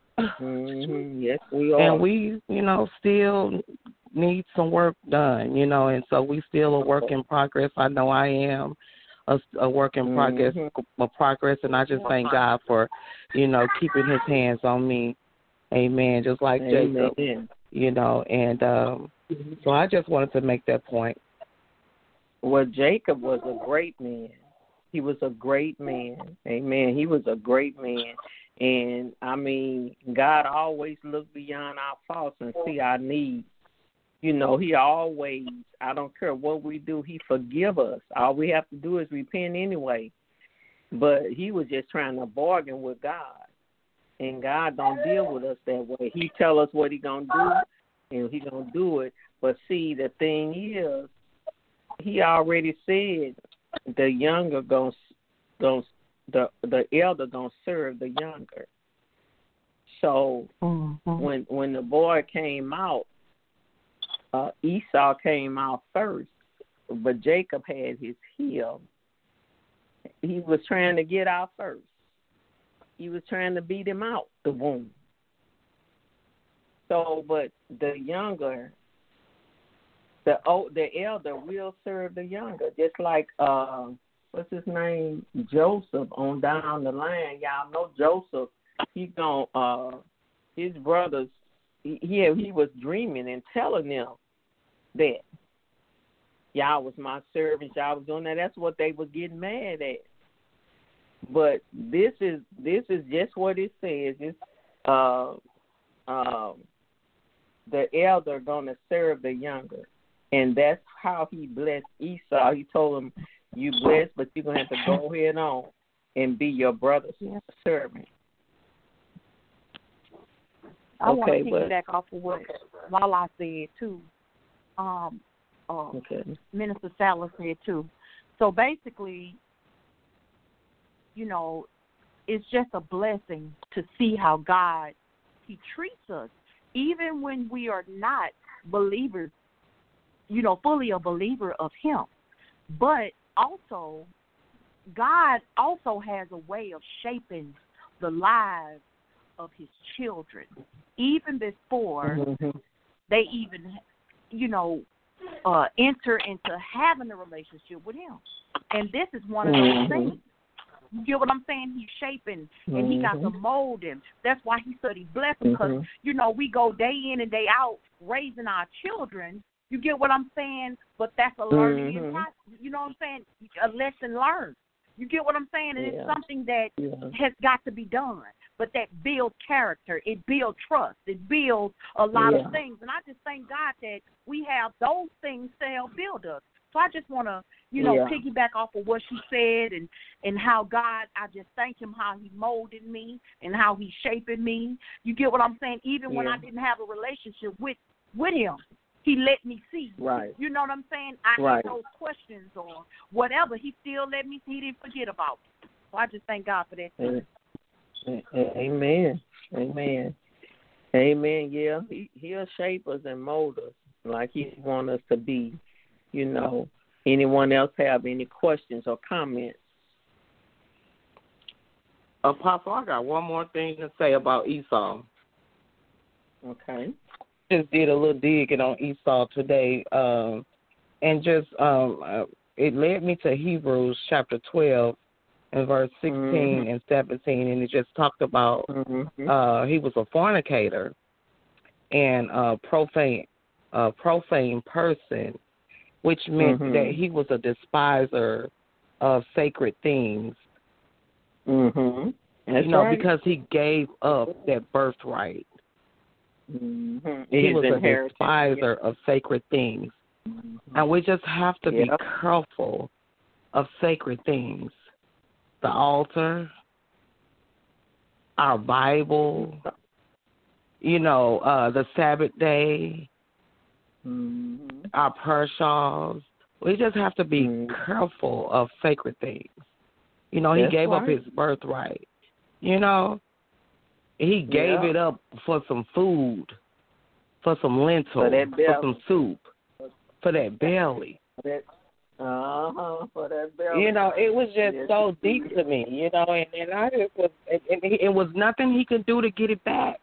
Mm-hmm. Yes, we are. And we, you know, still need some work done, you know, and so we still a work in progress. I know I am a, a work in progress, mm-hmm. a progress, and I just thank God for, you know, keeping his hands on me. Amen. Just like Amen. Jacob, you know, and um, so I just wanted to make that point. Well, Jacob was a great man. He was a great man. Amen. He was a great man. And, I mean, God always look beyond our faults and see our needs. You know, he always, I don't care what we do, he forgive us. All we have to do is repent anyway. But he was just trying to bargain with God. And God don't deal with us that way. He tell us what he going to do, and he going to do it. But, see, the thing is, he already said the younger going to the the elder gonna serve the younger. So mm-hmm. when when the boy came out, uh, Esau came out first, but Jacob had his heel. He was trying to get out first. He was trying to beat him out the womb. So, but the younger, the old, the elder will serve the younger, just like. Uh, What's his name? Joseph on down the line. Y'all know Joseph. He gon' uh his brothers. He he, he was dreaming and telling them that Y'all was my servants. Y'all was doing that. That's what they was getting mad at. But this is this is just what it says. It's uh, um, the elder gonna serve the younger, and that's how he blessed Esau. He told him, "You blessed, but you're gonna have to go ahead on and be your brother's servant." I okay, want to piggyback but, off of what Lala said too. Um, uh, okay. Minister Salah said too. So basically, you know, it's just a blessing to see how God, He treats us, even when we are not believers, you know, fully a believer of Him. But also, God also has a way of shaping the lives of His children, even before mm-hmm. they even, you know, uh, enter into having a relationship with Him. And this is one of mm-hmm. those things. You get what I'm saying? He's shaping, and mm-hmm. He got to mold him. That's why He said He blessed him, because, mm-hmm. you know, we go day in and day out raising our children. You get what I'm saying? But that's a learning mm-hmm. process. You know what I'm saying? A lesson learned. You get what I'm saying? And yeah. it's something that yeah. has got to be done. But that builds character. It builds trust. It builds a lot yeah. of things. And I just thank God that we have those things to help build us. So I just want to, you know, yeah. piggyback off of what she said and, and how God, I just thank Him how He molded me and how He's shaping me. You get what I'm saying? Even yeah. when I didn't have a relationship with, with Him, He let me see. Right. You know what I'm saying? I right. had those questions or whatever. He still let me see. He didn't forget about me. So I just thank God for that. Amen. Amen. Amen. Yeah, he, He'll shape us and mold us like He wants us to be. You know, anyone else have any questions or comments? Apostle, I got one more thing to say about Esau. Okay. Just did a little digging on Esau today, um, and just um, uh, it led me to Hebrews chapter twelve and verse sixteen mm-hmm. and seventeen, and it just talked about mm-hmm. uh, he was a fornicator and a profane, uh, profane person, which meant mm-hmm. that he was a despiser of sacred things. Mm-hmm. That's you know, right. because he gave up that birthright. Mm-hmm. He was a despiser yeah. of sacred things. Mm-hmm. And we just have to yep. be careful of sacred things. The altar, our Bible, you know, uh, the Sabbath day, mm-hmm. our prayer shawls. We just have to be mm-hmm. careful of sacred things. You know, That's he gave right. up his birthright. You know, he gave yeah. it up for some food, for some lentils, for, for some soup, for that belly. That, uh-huh, for that belly. You know, it was just yes. so deep to me, you know, and, and I just was, and, and it was nothing he could do to get it back.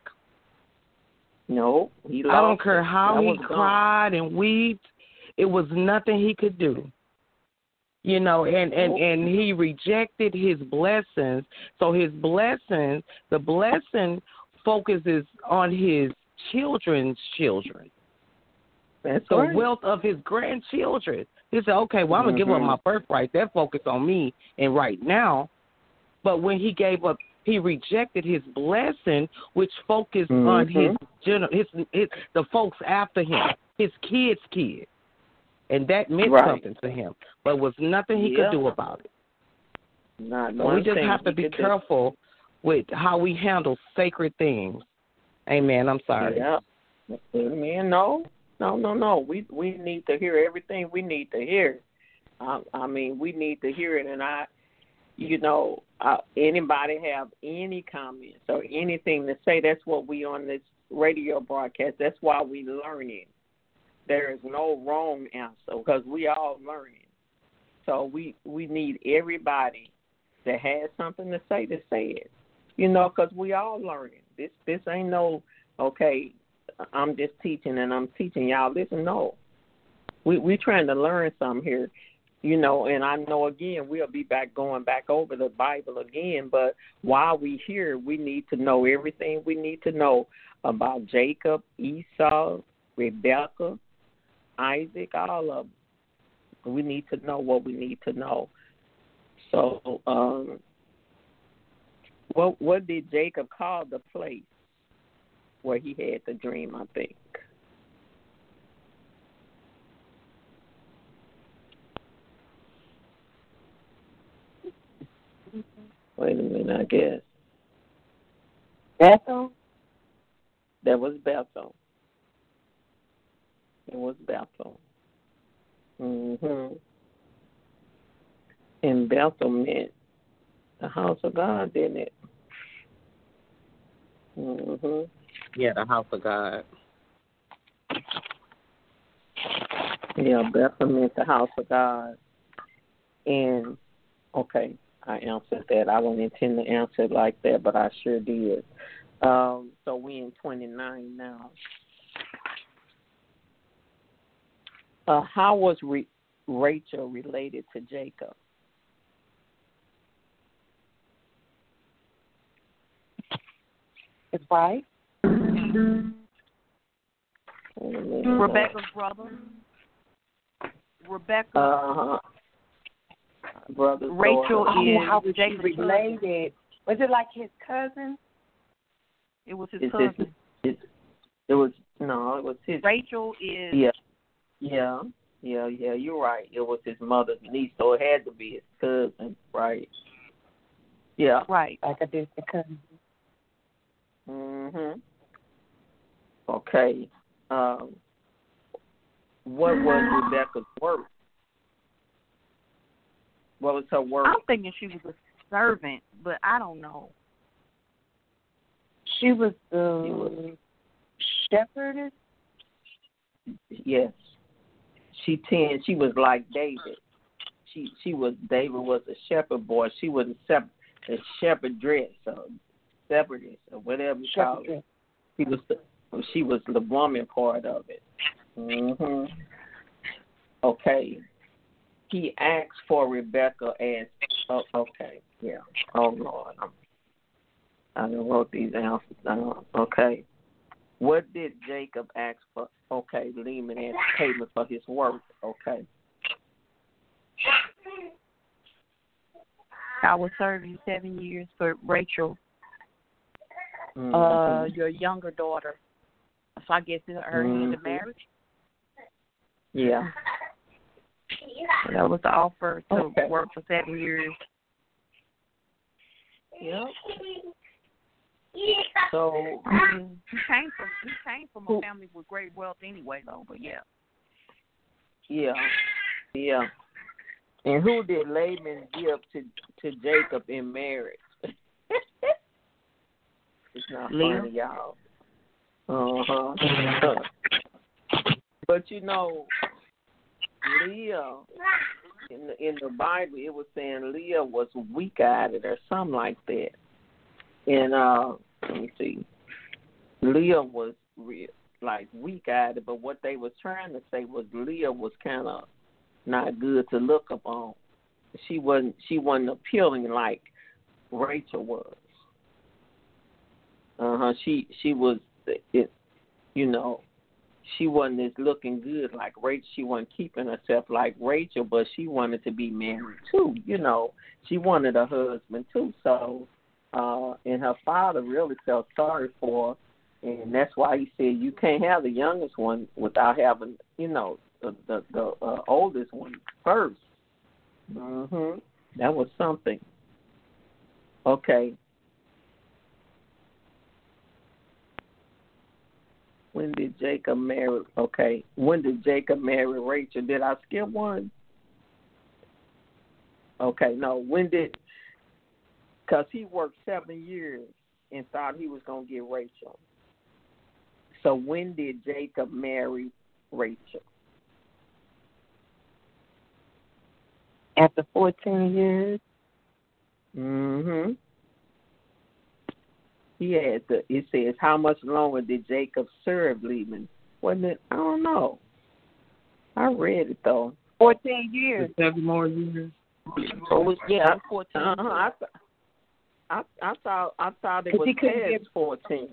No, he lost I don't care how it. he cried and wept. It was nothing he could do. You know, and, and, and he rejected his blessings. So his blessings, the blessing focuses on his children's children. That's the right. wealth of his grandchildren. He said, okay, well, I'm going to mm-hmm. give up my birthright. That focus on me and right now. But when he gave up, he rejected his blessing, which focused mm-hmm. on his, his, his the folks after him, his kids' kids. And that meant right. something to him. But was nothing he yeah. could do about it. Not so we just have to be careful do. with how we handle sacred things. Amen. I'm sorry. Yeah. Amen. No, no, no, no. We we need to hear everything we need to hear. I, I mean, we need to hear it. And I, you know, uh, anybody have any comments or anything to say, that's what we on this radio broadcast. That's why we learning. There is no wrong answer because we all learning. So we, we need everybody that has something to say to say it, you know, because we all learning. This this ain't no, okay, I'm just teaching and I'm teaching y'all. Listen, no. We we trying to learn something here, you know, and I know, again, we'll be back going back over the Bible again, but while we here, we need to know everything we need to know about Jacob, Esau, Rebekah, Isaac, all of them. We need to know what we need to know. So, um, what what did Jacob call the place where he had the dream? I think. Wait a minute, I guess. Bethel? That was Bethel. It was Bethel. Mm-hmm. And Bethel meant the house of God, didn't it? Mm-hmm. Yeah, the house of God. Yeah, Bethel meant the house of God. And, okay, I answered that. I don't intend to answer it like that, but I sure did. Um, so we in twenty-nine now. Uh, how was Re- Rachel related to Jacob? His wife? Rebecca's brother. Rebecca. Uh-huh. Brother. Rachel Oh, is how was she Jacob's related? Was it like his cousin? It was his It's cousin. his, it's, it was, no, it was his. Rachel is. Yeah. Yeah. Yeah, yeah, you're right. It was his mother's niece, so it had to be his cousin, right? Yeah. Right. Like a distant cousin. Mm-hmm. Okay. Um, what was Rebecca's work? What was her work? I'm thinking she was a servant, but I don't know. She was the She was, shepherdess? yes. She tend, she was like David. She she was David was a shepherd boy. She was a, shep, a shepherdess or shepherdess or whatever you call it. She was the, she was the woman part of it. Mhm. Okay. He asked for Rebecca as oh, okay, yeah. Oh Lord, I'm, I done wrote these answers down. Okay. What did Jacob ask for? Okay, Lehman asked payment for his work. Okay. I will serve you seven years for Rachel, Mm-hmm. uh, your younger daughter. So I guess it's her Mm-hmm. hand of marriage. Yeah. So that was the offer to Okay. work for seven years. Yep. So I mean, he came from he came from a family with great wealth anyway, though. But yeah. yeah, yeah. And who did Laban give to to Jacob in marriage? It's not Leah. funny, y'all. Uh huh. But you know, Leah in the in the Bible, it was saying Leah was weak-eyed or something like that. And uh, let me see, Leah was real, like weak-eyed, but what they was trying to say was Leah was kind of not good to look upon. She wasn't. She wasn't appealing like Rachel was. Uh huh. She she was. It, you know, she wasn't as looking good like Rachel. She wasn't keeping herself like Rachel, but she wanted to be married too. You know, she wanted a husband too. So. Uh, and her father really felt sorry for her, and that's why he said you can't have the youngest one without having, you know, the the, the uh, oldest one first. Mhm. That was something. Okay. When did Jacob marry? Okay. When did Jacob marry Rachel? Did I skip one? Okay. No. When did? Because he worked seven years and thought he was going to get Rachel. So when did Jacob marry Rachel? After fourteen years. Mm-hmm. He had to, it says, how much longer did Jacob serve Laban? Wasn't it? I don't know. I read it, though. fourteen years. Seven more years. Oh, it, Yeah, fourteen. Uh-huh. I, I, I thought I thought it was he couldn't past get- fourteen.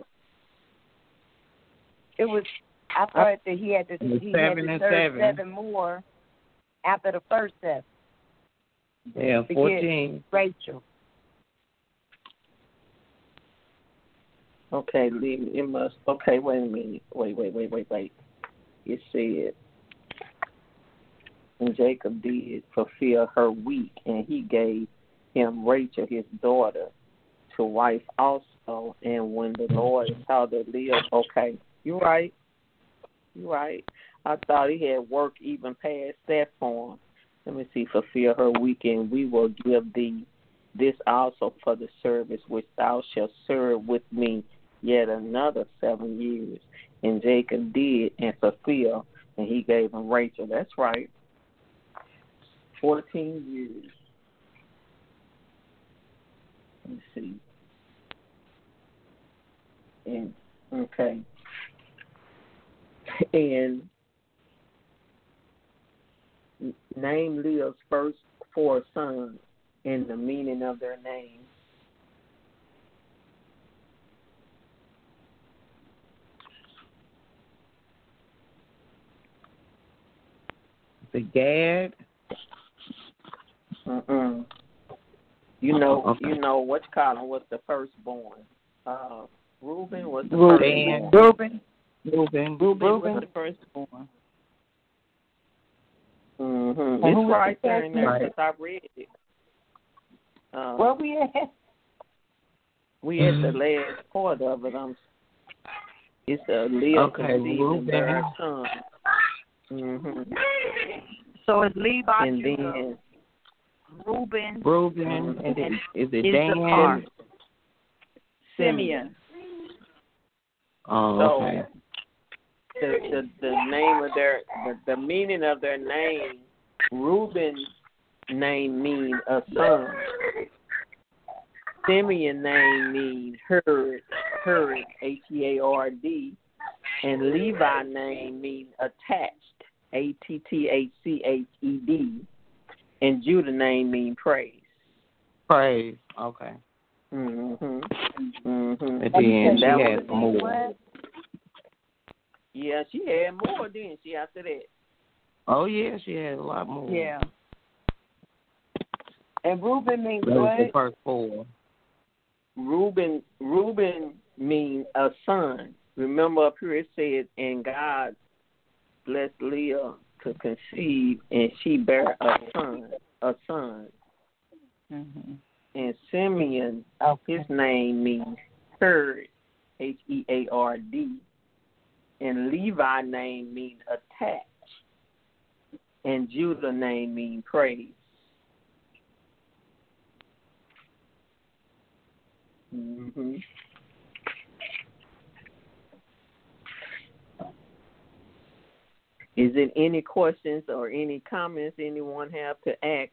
It was. I thought that he had to. It was He seven had and to serve seven. seven more. After the first seven. Yeah, fourteen. Rachel. Okay, leave it must. Okay, wait a minute. Wait, wait, wait, wait, wait. It said, and Jacob did fulfill her week, and he gave him Rachel, his daughter, to wife also. And when the Lord saw that Leah, okay, you're right. You're right. I thought he had work even past that for him. Let me see, fulfill her week, and we will give thee this also for the service which thou shalt serve with me yet another seven years. And Jacob did and fulfilled, and he gave him Rachel. That's right. Fourteen years. Let me see. And okay. And name Leah's first four sons and the meaning of their names. The Gad. Mm-mm. You know, Okay. you know which column was the firstborn. Uh, Reuben was the Reuben. firstborn. Reuben. Reuben. Reuben was the firstborn. Mm-hmm. And It's who was right the there in there Right. because I read it. Uh, Where we at? we at the last part of it. Um, it's a Leah Okay, conceived and bare Reuben. her son. Mm-hmm. So it's Levi, And Judah, then Reuben, Reuben. And then is it Issachar, Dan? Simeon. Oh, So okay. the, the the name of their the, the meaning of their name, Reuben's name means a son. Simeon name means herd, herd, H E A R D, and Levi name means attached, A T T H C H E D, and Judah name means praise. Praise. Okay. Mhm. Mhm. And then she that had was- more. Yeah, she had more, didn't she? After that. Oh yeah, she had a lot more. Yeah. And Reuben means That was the what? first four. Reuben, Reuben means a son. Remember up here it said, and God blessed Leah to conceive, and she bare a son, a son. Mm-hmm. And Simeon, Okay. his name means herd, H E A R D. And Levi name means attached. And Judah name means praise. Mm-hmm. Is there any questions or any comments anyone have to ask?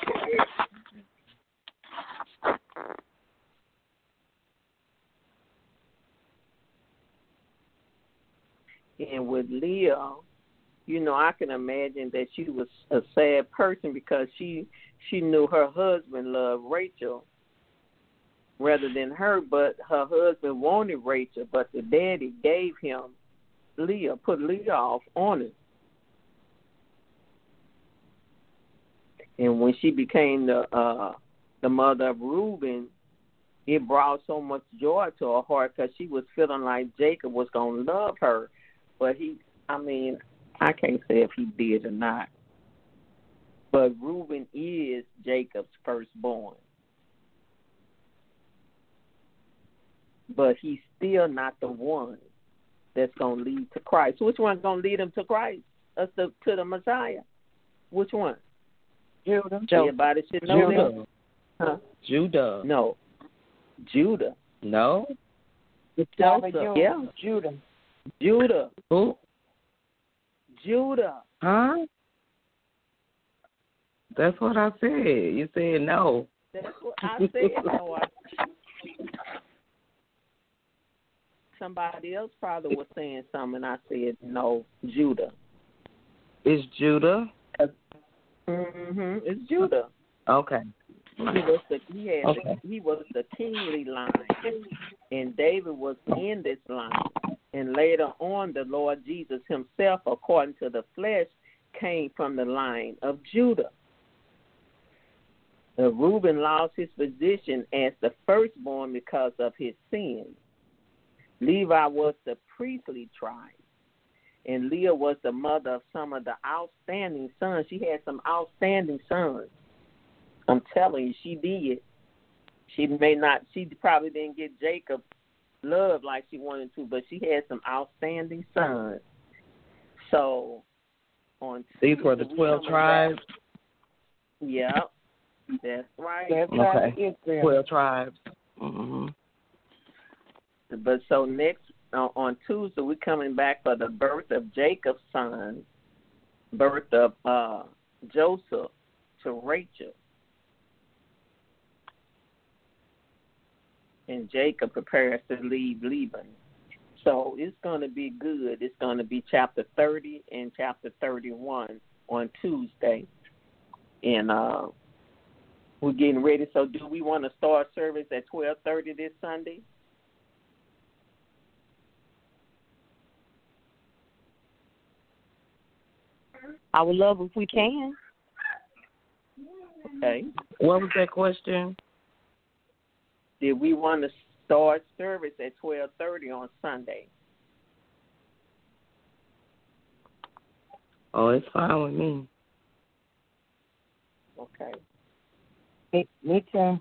And with Leah, you know, I can imagine that she was a sad person because she she knew her husband loved Rachel rather than her, but her husband wanted Rachel, but the daddy gave him Leah, put Leah off on it. And when she became the uh, the mother of Reuben, it brought so much joy to her heart because she was feeling like Jacob was going to love her. But he, I mean, I can't say if he did or not. But Reuben is Jacob's firstborn. But he's still not the one that's going to lead to Christ. Which one's going to lead him to Christ? Us to, to the Messiah? Which one? Judah. Everybody should know Judah. that. Huh? Judah. No. Judah. No. Joseph. Judah. Yeah. Judah. Judah. Who? Judah. Huh? That's what I said. You said no. That's what I said. No, I, somebody else probably was saying something, and I said no. Judah. It's Judah. Mhm. It's Judah. Okay. He was the he had Okay. the, he was the kingly line, and David was in this line. And later on, the Lord Jesus Himself, according to the flesh, came from the line of Judah. Uh, Reuben lost his position as the firstborn because of his sins. Levi was the priestly tribe, and Leah was the mother of some of the outstanding sons. She had some outstanding sons. I'm telling you, she did. She may not, she probably didn't get Jacob love like she wanted to, but she had some outstanding sons. So, on these were the twelve tribes. Back, yeah, that's right. That's okay, right. twelve tribes. Mm-hmm. But so next uh, on Tuesday, we're coming back for the birth of Jacob's son, birth of uh, Joseph to Rachel. And Jacob prepares to leave Laban. So it's going to be good. It's going to be chapter thirty and chapter thirty-one on Tuesday. And uh, we're getting ready. So do we want to start service at twelve thirty this Sunday? I would love if we can. Okay. What was that question? Did we want to start service at twelve thirty on Sunday? Oh, it's fine with me. Okay. Me, me too.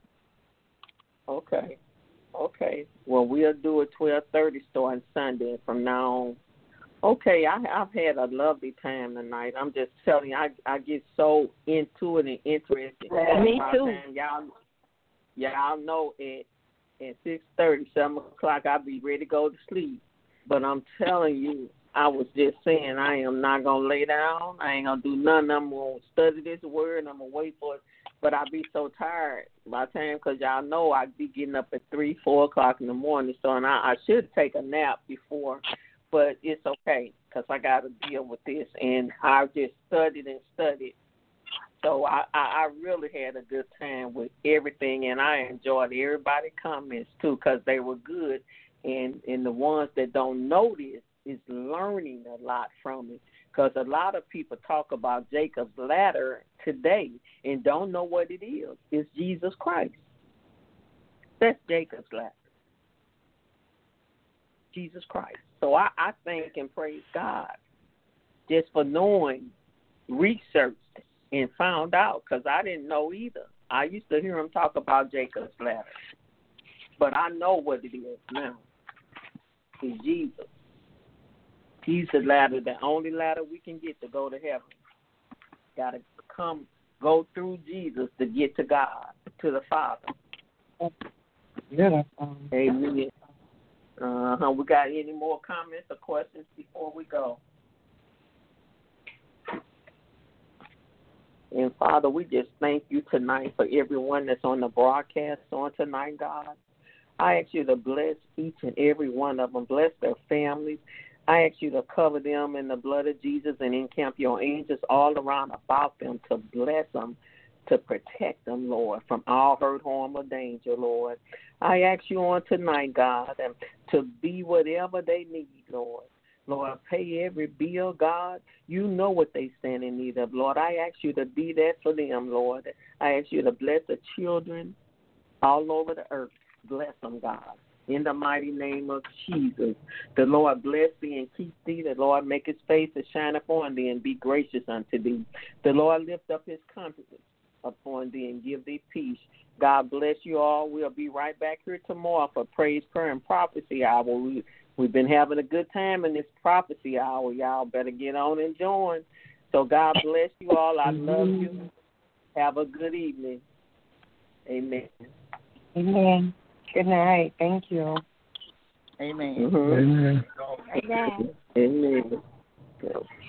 Okay. Okay. Well, we'll do a twelve thirty starting Sunday from now on. Okay, I, I've had a lovely time tonight. I'm just telling you, I I get so into it and interested. Me too. Time, y'all, y'all know at at six thirty, seven o'clock, I'll be ready to go to sleep. But I'm telling you, I was just saying, I am not gonna lay down. I ain't gonna do nothing. I'm gonna study this word and I'm gonna wait for it. But I be so tired by the time, because y'all know I be getting up at three, four o'clock in the morning. So and I, I should take a nap before. But it's okay because I got to deal with this. And I just studied and studied. So I, I, I really had a good time with everything, and I enjoyed everybody's comments, too, because they were good. And, and the ones that don't know this is learning a lot from it, because a lot of people talk about Jacob's ladder today and don't know what it is. It's Jesus Christ. That's Jacob's ladder. Jesus Christ. So I, I thank and praise God just for knowing, researched, and found out, because I didn't know either. I used to hear him talk about Jacob's ladder. But I know what it is now. It's Jesus. He's the ladder, the only ladder we can get to go to heaven. Got to come, go through Jesus to get to God, to the Father. Yeah. Amen. Uh-huh. We got any more comments or questions before we go? And, Father, we just thank you tonight for everyone that's on the broadcast on tonight, God. I ask you to bless each and every one of them. Bless their families. I ask you to cover them in the blood of Jesus and encamp your angels all around about them to bless them, to protect them, Lord, from all hurt, harm, or danger, Lord. I ask you on tonight, God, and to be whatever they need, Lord. Lord, pay every bill, God. You know what they stand in need of, Lord. I ask you to be that for them, Lord. I ask you to bless the children all over the earth. Bless them, God. In the mighty name of Jesus. The Lord bless thee and keep thee. The Lord make his face to shine upon thee and be gracious unto thee. The Lord lift up his countenance upon thee and give thee peace. God bless you all. We'll be right back here tomorrow for Praise, Prayer, and Prophecy Hour. We, we've been having a good time in this Prophecy Hour. Y'all better get on and join. So God bless you all. I love you. Have a good evening. Amen. Amen. Good night. Thank you. Amen. Mm-hmm. Amen. Amen. Amen.